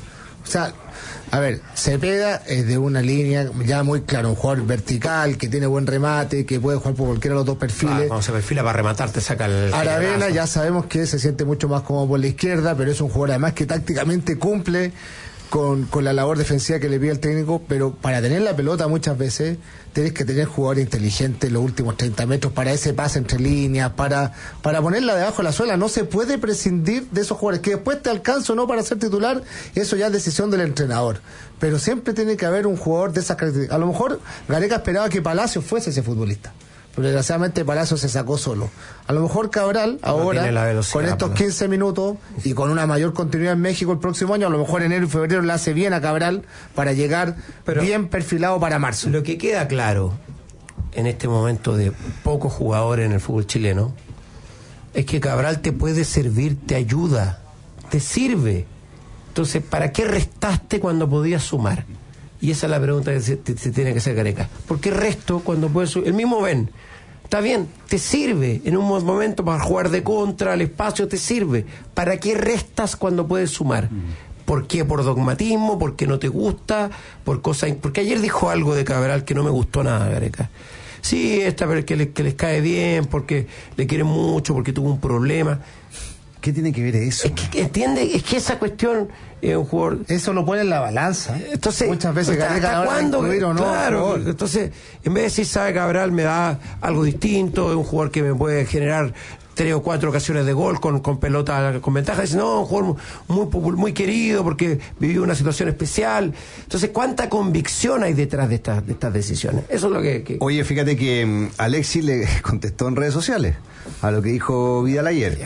O sea, a ver, Cepeda es de una línea ya muy claro, un jugador vertical, que tiene buen remate, que puede jugar por cualquiera de los dos perfiles. Ah, cuando se perfila para rematar te saca el... Aravena ya sabemos que se siente mucho más cómodo por la izquierda, pero es un jugador además que tácticamente cumple con, con la labor defensiva que le pide el técnico, pero para tener la pelota muchas veces tienes que tener jugadores inteligentes en los últimos treinta metros para ese pase entre líneas, para, para ponerla debajo de la suela. No se puede prescindir de esos jugadores, que después te alcanza o no para ser titular, eso ya es decisión del entrenador. Pero siempre tiene que haber un jugador de esas características. A lo mejor Gareca esperaba que Palacios fuese ese futbolista, pero desgraciadamente Palacios se sacó solo. A lo mejor Cabral, no ahora, con estos pero... quince minutos y con una mayor continuidad en México el próximo año, a lo mejor enero y febrero le hace bien a Cabral para llegar pero bien perfilado para marzo. Lo que queda claro en este momento de pocos jugadores en el fútbol chileno es que Cabral te puede servir, te ayuda, te sirve. Entonces, ¿para qué restaste cuando podías sumar? Y esa es la pregunta que se, te, se tiene que hacer Gareca. ¿Por qué resto cuando puedes subir? El mismo Ben, está bien, te sirve en un momento para jugar de contra, el espacio te sirve. ¿Para qué restas cuando puedes sumar? ¿Por qué? ¿Por dogmatismo? ¿Por qué no te gusta? ¿Por cosas? Porque ayer dijo algo de Cabral que no me gustó nada, Gareca. Sí, esta que, le, que les cae bien, porque le quieren mucho, porque tuvo un problema. ¿Qué tiene que ver eso? Es que, entiende, es que esa cuestión es un jugador... Eso lo pone en la balanza. Entonces, muchas veces ¿hasta, ¿hasta cuándo? O no, claro, entonces, en vez de decir, sabe, Cabral me da algo distinto, es un jugador que me puede generar tres o cuatro ocasiones de gol con, con pelota con ventaja, dice, no, un jugador muy, muy, muy querido porque vivió una situación especial. Entonces, ¿cuánta convicción hay detrás de estas, de estas decisiones? Eso es lo que... que... Oye, fíjate que um, Alexis le contestó en redes sociales a lo que dijo Vidal ayer.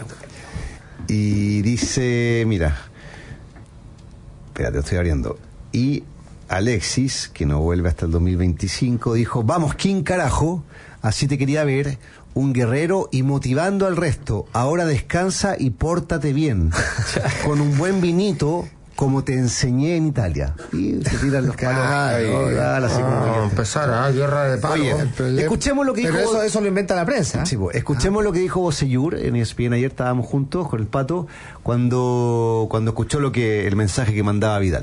Y dice, mira, espérate, estoy abriendo. Y Alexis, que no vuelve hasta el dos mil veinticinco, dijo, vamos, ¿quién carajo? Así te quería ver, un guerrero y motivando al resto. Ahora descansa y pórtate bien. Con un buen vinito, como te enseñé en Italia. Y se tiran los palos. Ay, ah, no, empezar a guerra de palos. Oye, escuchemos lo que pero dijo... Eso, eso lo inventa la prensa. Sí, pues, escuchemos ah. lo que dijo Bocellur en E S P N. Ayer estábamos juntos con el Pato cuando, cuando escuchó lo que el mensaje que mandaba Vidal.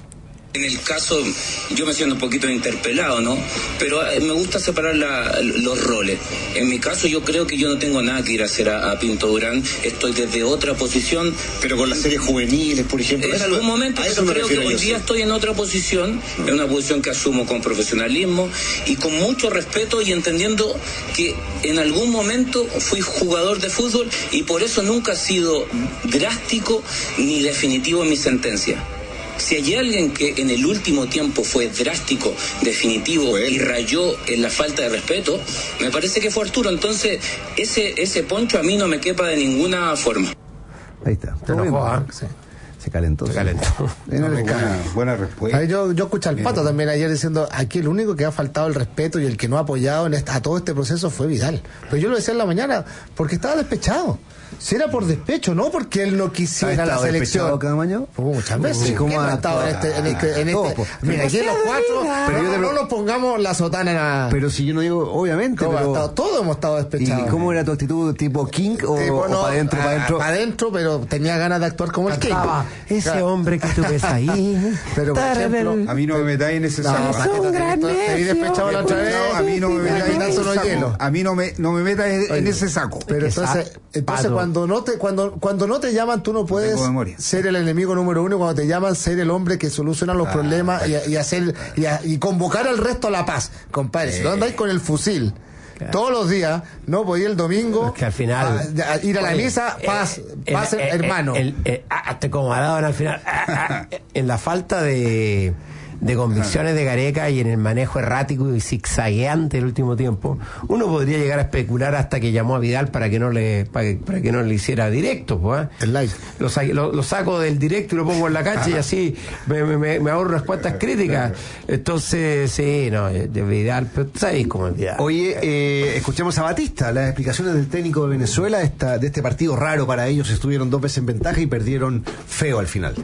En el caso, yo me siento un poquito interpelado, ¿no? Pero eh, me gusta separar la, los roles. En mi caso, yo creo que yo no tengo nada que ir a hacer a, a Pinto Durán. Estoy desde otra posición. Pero con las series juveniles, por ejemplo. En algún momento, yo creo que hoy día estoy en otra posición, en una posición que asumo con profesionalismo y con mucho respeto y entendiendo que en algún momento fui jugador de fútbol y por eso nunca he sido drástico ni definitivo en mi sentencia. Si hay alguien que en el último tiempo fue drástico, definitivo y rayó en la falta de respeto, me parece que fue Arturo. Entonces, ese ese poncho a mí no me quepa de ninguna forma. Ahí está. Se enojó, ¿eh? Sí. Se calentó. Se calentó. Buena, buena, buena respuesta. Ahí yo, yo escuché al Pato también ayer diciendo, aquí el único que ha faltado el respeto y el que no ha apoyado en esta, a todo este proceso fue Vidal. Pero yo lo decía en la mañana, porque estaba despechado. Si era por despecho, no porque él no quisiera la selección. Camaño? Muchas veces. ¿Cómo ha estado en este, en este, en este? Mira, aquí los cuatro, pero no, no nos pongamos la sotana en la... Pero si yo no digo, obviamente, pero... Estado, todos hemos estado despechados. ¿Y cómo era tu actitud, tipo King o, tipo, no, o para adentro, para adentro? Para adentro, pero tenía ganas de actuar como el King. Ese claro. hombre que tú ves ahí. Pero por ejemplo, a mí no me metáis en ese saco. No, te vi despechado la otra vez. A mí no me metáis en ese saco. A mí no me no me metas en ese saco. Pero entonces, entonces cuando no te cuando cuando no te llaman, tú no puedes ser el enemigo número uno. Cuando te llaman, ser el hombre que soluciona los ah, problemas y, y hacer y, a, y convocar al resto a la paz, compadre. Eh. Si no andáis con el fusil claro. todos los días, no podía el domingo es que al final a, a ir a la oye, misa, paz, eh, paz eh, hermano. El, el, el, ah, te acomodaban al final ah, ah, en la falta de de convicciones de Gareca y en el manejo errático y zigzagueante del último tiempo, uno podría llegar a especular hasta que llamó a Vidal para que no le para que, para que no le hiciera directo, pues, ¿eh? El live. Lo, lo, lo saco del directo y lo pongo en la cancha y así me, me, me ahorro unas cuantas críticas. Entonces, sí, no, de Vidal, pero sabéis cómo es Vidal. Oye, eh, escuchemos a Batista, las explicaciones del técnico de Venezuela esta, de este partido raro para ellos. Estuvieron dos veces en ventaja y perdieron feo al final.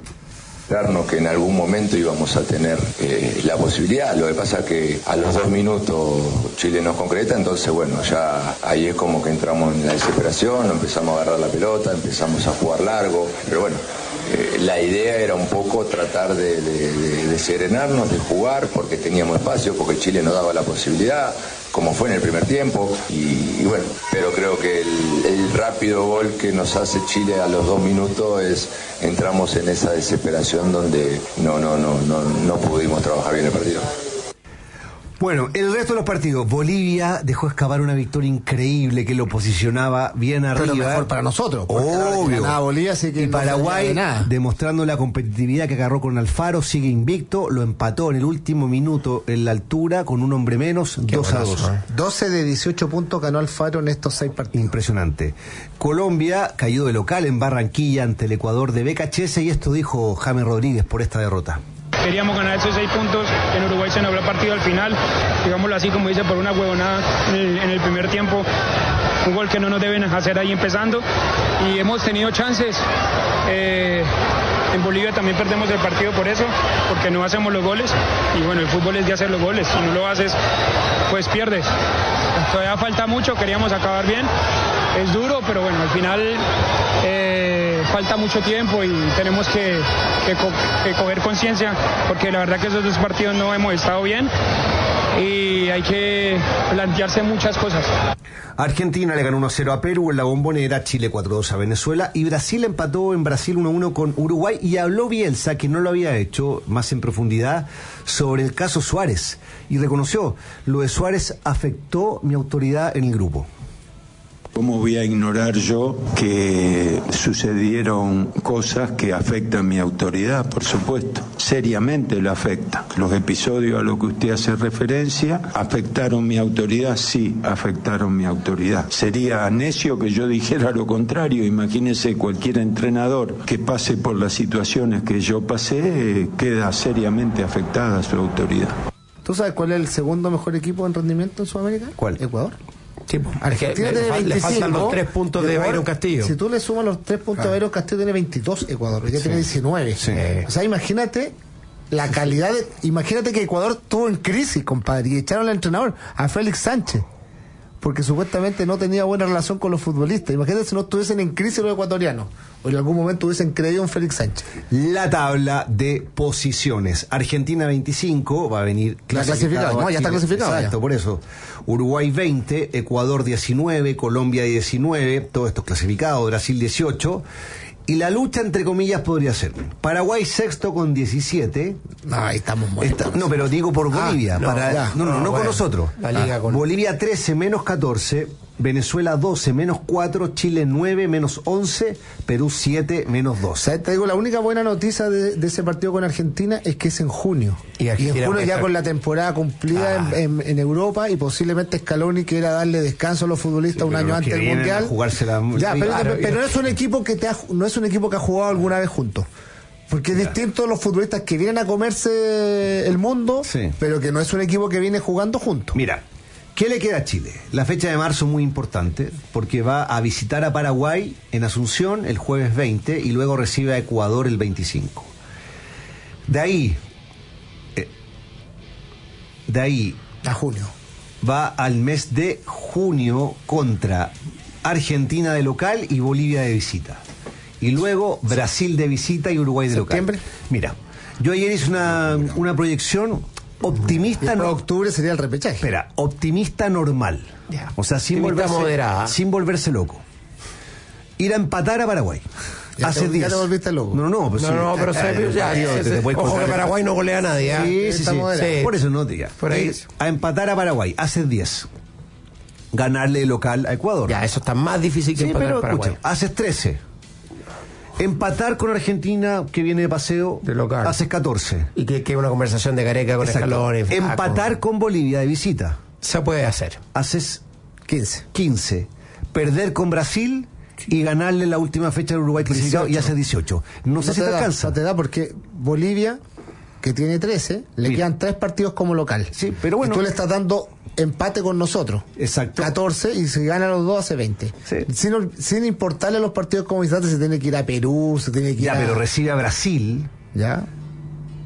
Que en algún momento íbamos a tener eh, la posibilidad. Lo que pasa es que a los dos minutos Chile nos concreta, entonces bueno, ya ahí es como que entramos en la desesperación, empezamos a agarrar la pelota, empezamos a jugar largo, pero bueno, eh, la idea era un poco tratar de, de, de, de serenarnos, de jugar, porque teníamos espacio, porque Chile nos daba la posibilidad, como fue en el primer tiempo, y, y bueno, pero creo que el, el rápido gol que nos hace Chile a los dos minutos es, entramos en esa desesperación donde no, no, no, no, no pudimos trabajar bien el partido. Bueno, el resto de los partidos, Bolivia dejó escapar una victoria increíble que lo posicionaba bien arriba. Pero mejor para nosotros. Obvio. Ganaba Bolivia, así que y no Paraguay, nada. demostrando la competitividad que agarró con Alfaro, sigue invicto, lo empató en el último minuto en la altura con un hombre menos, dos a dos. doce de dieciocho puntos ganó Alfaro en estos seis partidos. Impresionante. Colombia cayó de local en Barranquilla ante el Ecuador de Becachese, y esto dijo James Rodríguez por esta derrota. Queríamos ganar esos seis puntos, en Uruguay se nos habló el partido al final, digámoslo así, como dice, por una huevonada en el, en el primer tiempo, un gol que no nos deben hacer ahí empezando, y hemos tenido chances. Eh, en Bolivia también perdemos el partido por eso, porque no hacemos los goles, y bueno, el fútbol es de hacer los goles, si no lo haces, pues pierdes. Todavía falta mucho, queríamos acabar bien, es duro, pero bueno, al final eh, falta mucho tiempo y tenemos que, que, co que coger conciencia, porque la verdad que esos dos partidos no hemos estado bien y hay que plantearse muchas cosas. Argentina le ganó uno a cero a Perú en la Bombonera, Chile cuatro a dos a Venezuela, y Brasil empató en Brasil uno a uno con Uruguay, y habló Bielsa, que no lo había hecho más en profundidad, sobre el caso Suárez, y reconoció: lo de Suárez afectó mi autoridad en el grupo. ¿Cómo voy a ignorar yo que sucedieron cosas que afectan mi autoridad? Por supuesto, seriamente lo afecta. Los episodios a los que usted hace referencia, ¿afectaron mi autoridad? Sí, afectaron mi autoridad. Sería necio que yo dijera lo contrario. Imagínese cualquier entrenador que pase por las situaciones que yo pasé, eh, queda seriamente afectada su autoridad. ¿Tú sabes cuál es el segundo mejor equipo en rendimiento en Sudamérica? ¿Cuál? Ecuador. Sí, Argentina le, tiene le, veinticinco. le faltan los tres puntos de Byron Castillo. Si tú le sumas los tres puntos claro. de Byron Castillo, tiene veintidós Ecuador. Ya sí. tiene diecinueve. Sí. O sea, imagínate la calidad de... Imagínate que Ecuador estuvo en crisis, compadre, y echaron al entrenador, a Félix Sánchez, porque supuestamente no tenía buena relación con los futbolistas. Imagínate si no estuviesen en crisis los ecuatorianos, o en algún momento hubiesen creído en Félix Sánchez. La tabla de posiciones: Argentina veinticinco, va a venir clasificado. No, ya está clasificado. Exacto, ya. por eso. Uruguay veinte, Ecuador diecinueve, Colombia diecinueve, todo esto clasificado, Brasil dieciocho. Y la lucha, entre comillas, podría ser Paraguay sexto con diecisiete. No, ahí estamos muertos. Esta, no, pero digo por Bolivia. Ah, no, para, ya. no, no, no, no bueno, con nosotros. La liga con... Bolivia trece menos catorce, Venezuela doce menos cuatro, Chile nueve menos once, Perú siete menos dos. O sea, te digo, la única buena noticia de, de ese partido con Argentina es que es en junio. Y, y en junio ya estar... con la temporada cumplida ah. en, en, en Europa, y posiblemente Scaloni quiera darle descanso a los futbolistas sí, un año antes del Mundial. La... Ya, pero, claro, pero no es un equipo que te ha, no es un equipo que ha jugado alguna vez juntos. Porque es ya. distinto a los futbolistas que vienen a comerse el mundo, sí. pero que no es un equipo que viene jugando juntos. Mira, ¿qué le queda a Chile? La fecha de marzo es muy importante, porque va a visitar a Paraguay en Asunción el jueves veinte y luego recibe a Ecuador el veinticinco. De ahí, eh, de ahí a junio. Va al mes de junio contra Argentina de local y Bolivia de visita. Y luego Brasil de visita y Uruguay de ¿Septiembre? local. Mira, yo ayer hice una, una proyección optimista. No, no, octubre sería el repechaje. Espera, optimista normal. Ya. O sea, sin volverse, moderada. sin volverse loco. Ir a empatar a Paraguay. Ya hace días. Ya te volviste loco. No, no, pues no, sí. no, pero Ah, se, ya, tío, se, te, te se, ojo que Paraguay no golea a nadie. Sí, sí, sí. sí. Por eso no te diga. Por ahí. A empatar a Paraguay. Hace diez. Ganarle local a Ecuador. Ya, eso está más difícil que sí, empatar pero, a Paraguay. Escucha, haces trece. Empatar con Argentina, que viene de paseo, de local. Haces catorce. Y que, que una conversación de Gareca con Scaloni. Empatar con Bolivia de visita. Se puede hacer. Haces quince. quince. Perder con Brasil y ganarle la última fecha del Uruguay clasificado y hace dieciocho. No, no sé si te, te alcanza. No te da porque Bolivia, que tiene trece, le Mira. quedan tres partidos como local. Sí, pero bueno. Y tú le estás dando empate con nosotros. Exacto. catorce, y si gana los dos hace veinte. Sí. Sin, sin importarle los partidos como visitantes, se tiene que ir a Perú, se tiene que ir ya, a... pero recibe a Brasil. Ya.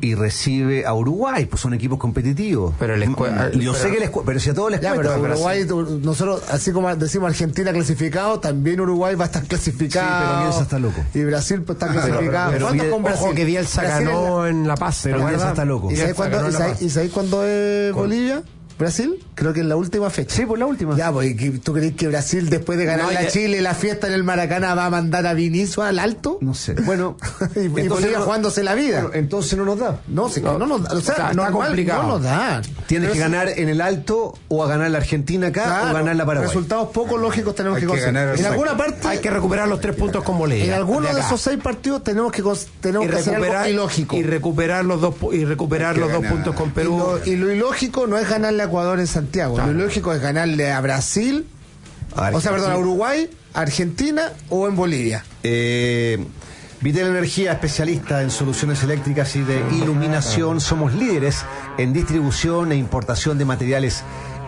y recibe a Uruguay, pues son equipos competitivos. Pero el escue- Yo pero, sé que les cu- pero si a todos les Ya, cuesta. pero Uruguay, tú- nosotros, así como decimos Argentina clasificado, también Uruguay va a estar clasificado. Sí, pero Bielsa está loco. Y Brasil pues, está Pero- clasificado. pero ¿Cuánto Biel- con Brasil? Ojo que Bielsa Brasil ganó es en La Paz. Pero ¿te Bielsa acuerdas? está loco. la- ¿Y sabéis Bielsa cuándo, ganó y en La sabéis- Paz. y sabéis cuándo es Bolivia? ¿Brasil? Creo que en la última fecha. Sí, por la última. Ya, pues, ¿y ¿tú crees que Brasil, después de ganar No, la ya- Chile, la fiesta en el Maracaná, va a mandar a Vinicius al alto? No sé. Bueno, y, y entonces Bolivia no- jugándose la vida. bueno, entonces no nos da. no, si no, no nos da. O sea, Está- no, está igual, complicado. no nos da. Tienes Pero que si- ganar en el alto o a ganar la Argentina acá Claro, o ganar la Paraguay. resultados poco lógicos tenemos Hay que que conseguir. ganar, En exacto. alguna parte, Hay que recuperar los tres puntos con Bolivia. en alguno de acá. esos seis partidos tenemos que cons- tenemos y que hacer algo recuperar ilógico. y recuperar los dos pu- y recuperar Hay que los dos ganar. puntos con Y Perú. lo, y lo ilógico no es ganarle a Ecuador en Santiago. Claro. Lo ilógico es ganarle a Brasil, o sea, perdón, a Uruguay, Argentina o en Bolivia. Eh, Vitel Energía, especialista en soluciones eléctricas y de iluminación. Somos líderes en distribución e importación de materiales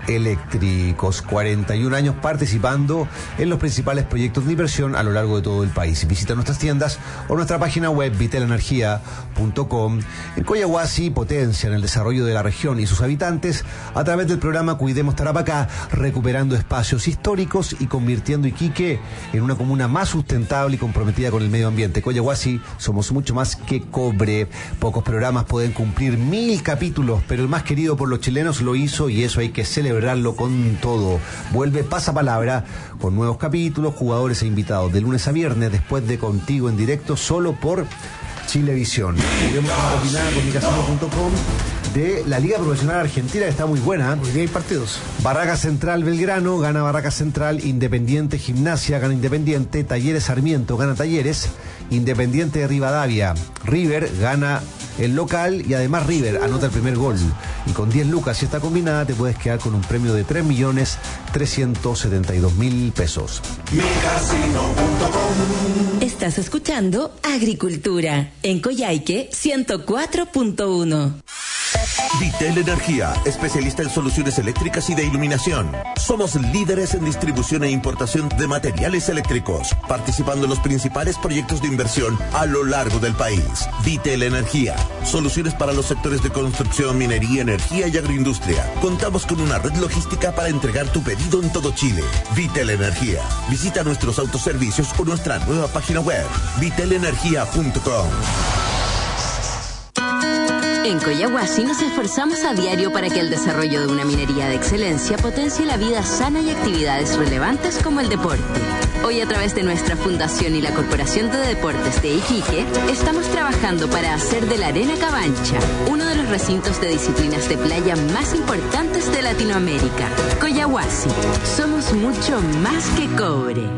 eléctricos. cuarenta y un años participando en los principales proyectos de inversión a lo largo de todo el país. Visita nuestras tiendas o nuestra página web vitel energía punto com. En Coyahuasi potencia en el desarrollo de la región y sus habitantes a través del programa Cuidemos Tarapacá, recuperando espacios históricos y convirtiendo Iquique en una comuna más sustentable y comprometida con el medio ambiente. Coyahuasi, somos mucho más que cobre. Pocos programas pueden cumplir mil capítulos, pero el más querido por los chilenos lo hizo y eso hay que celebrarlo con todo. Vuelve Pasapalabra con nuevos capítulos, jugadores e invitados de lunes a viernes después de Contigo en directo solo por Chilevisión. Juguemos con opinar con mi casino punto com de la Liga Profesional Argentina, que está muy buena. Hoy día hay partidos. Barraca Central Belgrano gana Barraca Central, Independiente Gimnasia gana Independiente, Talleres Sarmiento gana Talleres, Independiente de Rivadavia, River gana el local y además River anota el primer gol. Y con diez lucas, si está combinada, te puedes quedar con un premio de tres millones trescientos setenta y dos mil pesos. mi casino punto com. Estás escuchando Agricultura en Coyhaique ciento cuatro punto uno. Vitel Energía, especialista en soluciones eléctricas y de iluminación. Somos líderes en distribución e importación de materiales eléctricos, participando en los principales proyectos de inversión a lo largo del país. Vitel Energía, soluciones para los sectores de construcción, minería, energía y agroindustria. Contamos con una red logística para entregar tu pedido en todo Chile. Vitel Energía. Visita nuestros autoservicios o nuestra nueva página web, vitel energía punto com. En Coyahuasi nos esforzamos a diario para que el desarrollo de una minería de excelencia potencie la vida sana y actividades relevantes como el deporte. Hoy, a través de nuestra fundación y la Corporación de Deportes de Iquique, estamos trabajando para hacer de la Arena Cabancha uno de los recintos de disciplinas de playa más importantes de Latinoamérica. Coyahuasi, somos mucho más que cobre.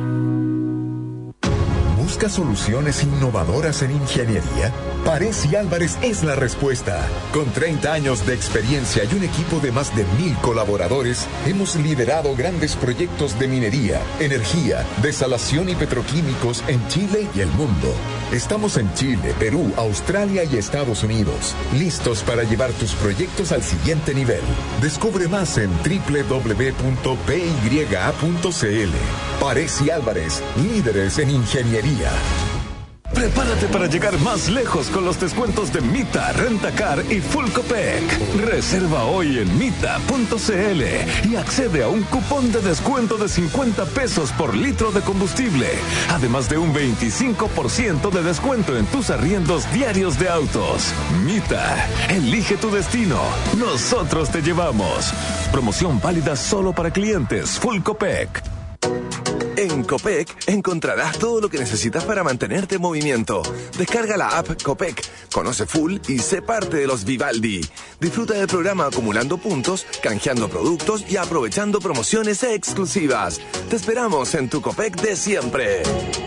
¿Busca soluciones innovadoras en ingeniería? Paresi Álvarez es la respuesta. Con treinta años de experiencia y un equipo de más de mil colaboradores, hemos liderado grandes proyectos de minería, energía, desalación y petroquímicos en Chile y el mundo. Estamos en Chile, Perú, Australia y Estados Unidos, listos para llevar tus proyectos al siguiente nivel. Descubre más en doble u doble u doble u punto p y a punto c l. Paresi Álvarez, líderes en ingeniería. Prepárate para llegar más lejos con los descuentos de Mita, Rentacar y Full Copec. Reserva hoy en mita punto c l y accede a un cupón de descuento de cincuenta pesos por litro de combustible, además de un veinticinco por ciento de descuento en tus arriendos diarios de autos. Mita, elige tu destino. Nosotros te llevamos. Promoción válida solo para clientes Full Copec. En Copec encontrarás todo lo que necesitas para mantenerte en movimiento. Descarga la app Copec, conoce Full y sé parte de los Vivaldi. Disfruta del programa acumulando puntos, canjeando productos y aprovechando promociones exclusivas. Te esperamos en tu Copec de siempre.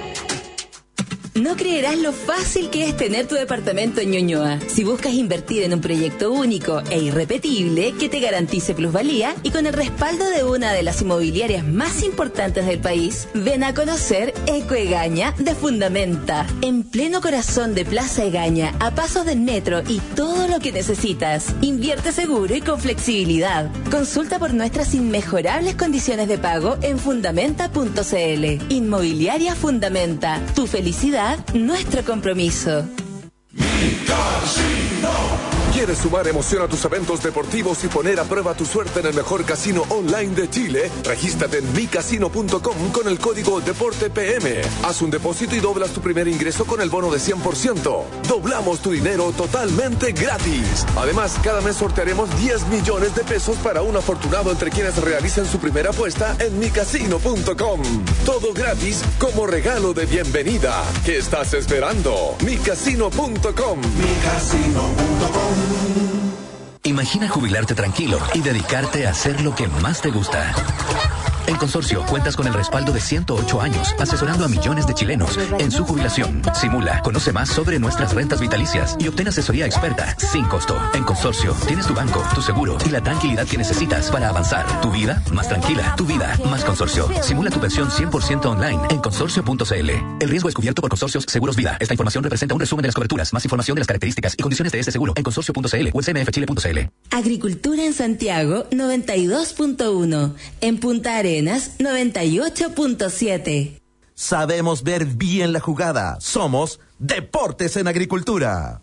No creerás lo fácil que es tener tu departamento en Ñuñoa. Si buscas invertir en un proyecto único e irrepetible que te garantice plusvalía y con el respaldo de una de las inmobiliarias más importantes del país, ven a conocer Eco Egaña de Fundamenta. En pleno corazón de Plaza Egaña, a pasos del metro y todo lo que necesitas. Invierte seguro y con flexibilidad. Consulta por nuestras inmejorables condiciones de pago en fundamenta punto c l. Inmobiliaria Fundamenta. Tu felicidad, nuestro compromiso. Mi casino. ¿Quieres sumar emoción a tus eventos deportivos y poner a prueba tu suerte en el mejor casino online de Chile? Regístrate en mi casino punto com con el código DEPORTEPM. Haz un depósito y doblas tu primer ingreso con el bono de cien por ciento. Doblamos tu dinero totalmente gratis. Además, cada mes sortearemos diez millones de pesos para un afortunado entre quienes realicen su primera apuesta en mi casino punto com. Todo gratis como regalo de bienvenida. ¿Qué estás esperando? mi casino punto com. mi casino punto com. Imagina jubilarte tranquilo y dedicarte a hacer lo que más te gusta. En Consorcio cuentas con el respaldo de ciento ocho años, asesorando a millones de chilenos en su jubilación. Simula, conoce más sobre nuestras rentas vitalicias y obtén asesoría experta sin costo. En Consorcio tienes tu banco, tu seguro y la tranquilidad que necesitas para avanzar. Tu vida más tranquila, tu vida más Consorcio. Simula tu pensión cien por ciento online en consorcio punto c l. El riesgo es cubierto por Consorcios Seguros Vida. Esta información representa un resumen de las coberturas. Más información de las características y condiciones de este seguro en consorcio punto c l o en c m f chile punto c l. Agricultura en Santiago noventa y dos punto uno. En Punta Arenas noventa y ocho punto siete. Sabemos ver bien la jugada. Somos Deportes en Agricultura.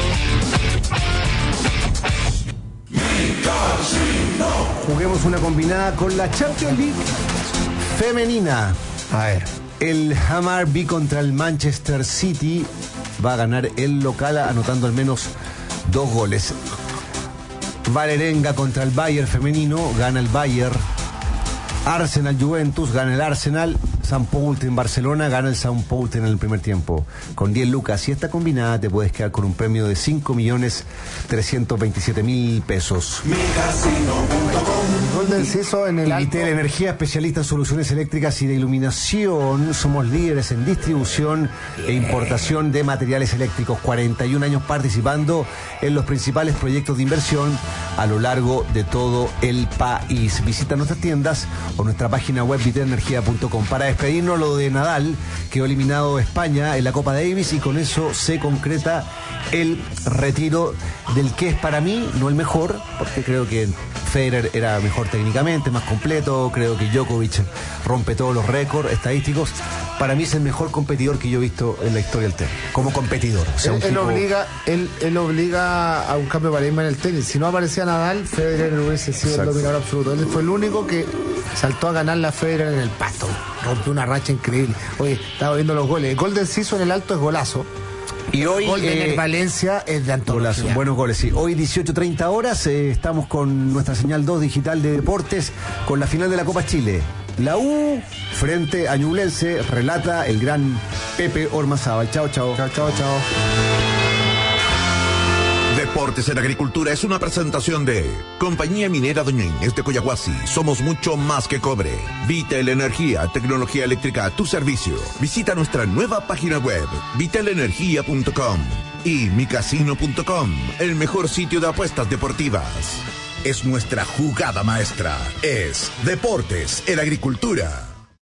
Juguemos una combinada con la Champions League femenina. A ver, el Hammarby contra el Manchester City va a ganar el local anotando al menos dos goles. Valerenga contra el Bayern femenino, gana el Bayern. Arsenal Juventus, gana el Arsenal. San Poulten en Barcelona, gana el San Poulten en el primer tiempo. Con diez lucas y esta combinada te puedes quedar con un premio de cinco millones trescientos veintisiete mil pesos. mi casino punto com. Gol del Ciso en el alto. Vitel Energía, especialista en soluciones eléctricas y de iluminación. Somos líderes en distribución e importación de materiales eléctricos. cuarenta y un años participando en los principales proyectos de inversión a lo largo de todo el país. Visita nuestras tiendas o nuestra página web vitel energía punto com. Para despedirnos, lo de Nadal, quedó eliminado España en la Copa Davis y con eso se concreta el retiro del que es para mí no el mejor, porque creo que Federer era mejor técnicamente, más completo, creo que Djokovic rompe todos los récords estadísticos. Para mí es el mejor competidor que yo he visto en la historia del tenis, como competidor. O sea, él, un él tipo... obliga, él, él obliga a un cambio de paradigma en el tenis. Si no aparecía Nadal, Federer hubiese sido Exacto. el dominador absoluto. Él fue el único que saltó a ganar la Federer en el pasto. Rompió una racha increíble. Oye, estaba viendo los goles. El gol del Ciso en el alto es golazo. Y hoy, el gol de eh, Valencia es de antología. Golazo, buenos goles, sí. Hoy dieciocho treinta horas eh, estamos con nuestra señal dos digital de deportes con la final de la Copa Chile. La U frente a Ñublense, relata el gran Pepe Ormazábal. Chao, chao. Chao, chao, chao. Deportes en Agricultura es una presentación de Compañía Minera Doña Inés de Coyahuasi. Somos mucho más que cobre. Vitel Energía, tecnología eléctrica a tu servicio. Visita nuestra nueva página web, vitel energía punto com y mi casino punto com, el mejor sitio de apuestas deportivas. Es nuestra jugada maestra. Es Deportes en Agricultura.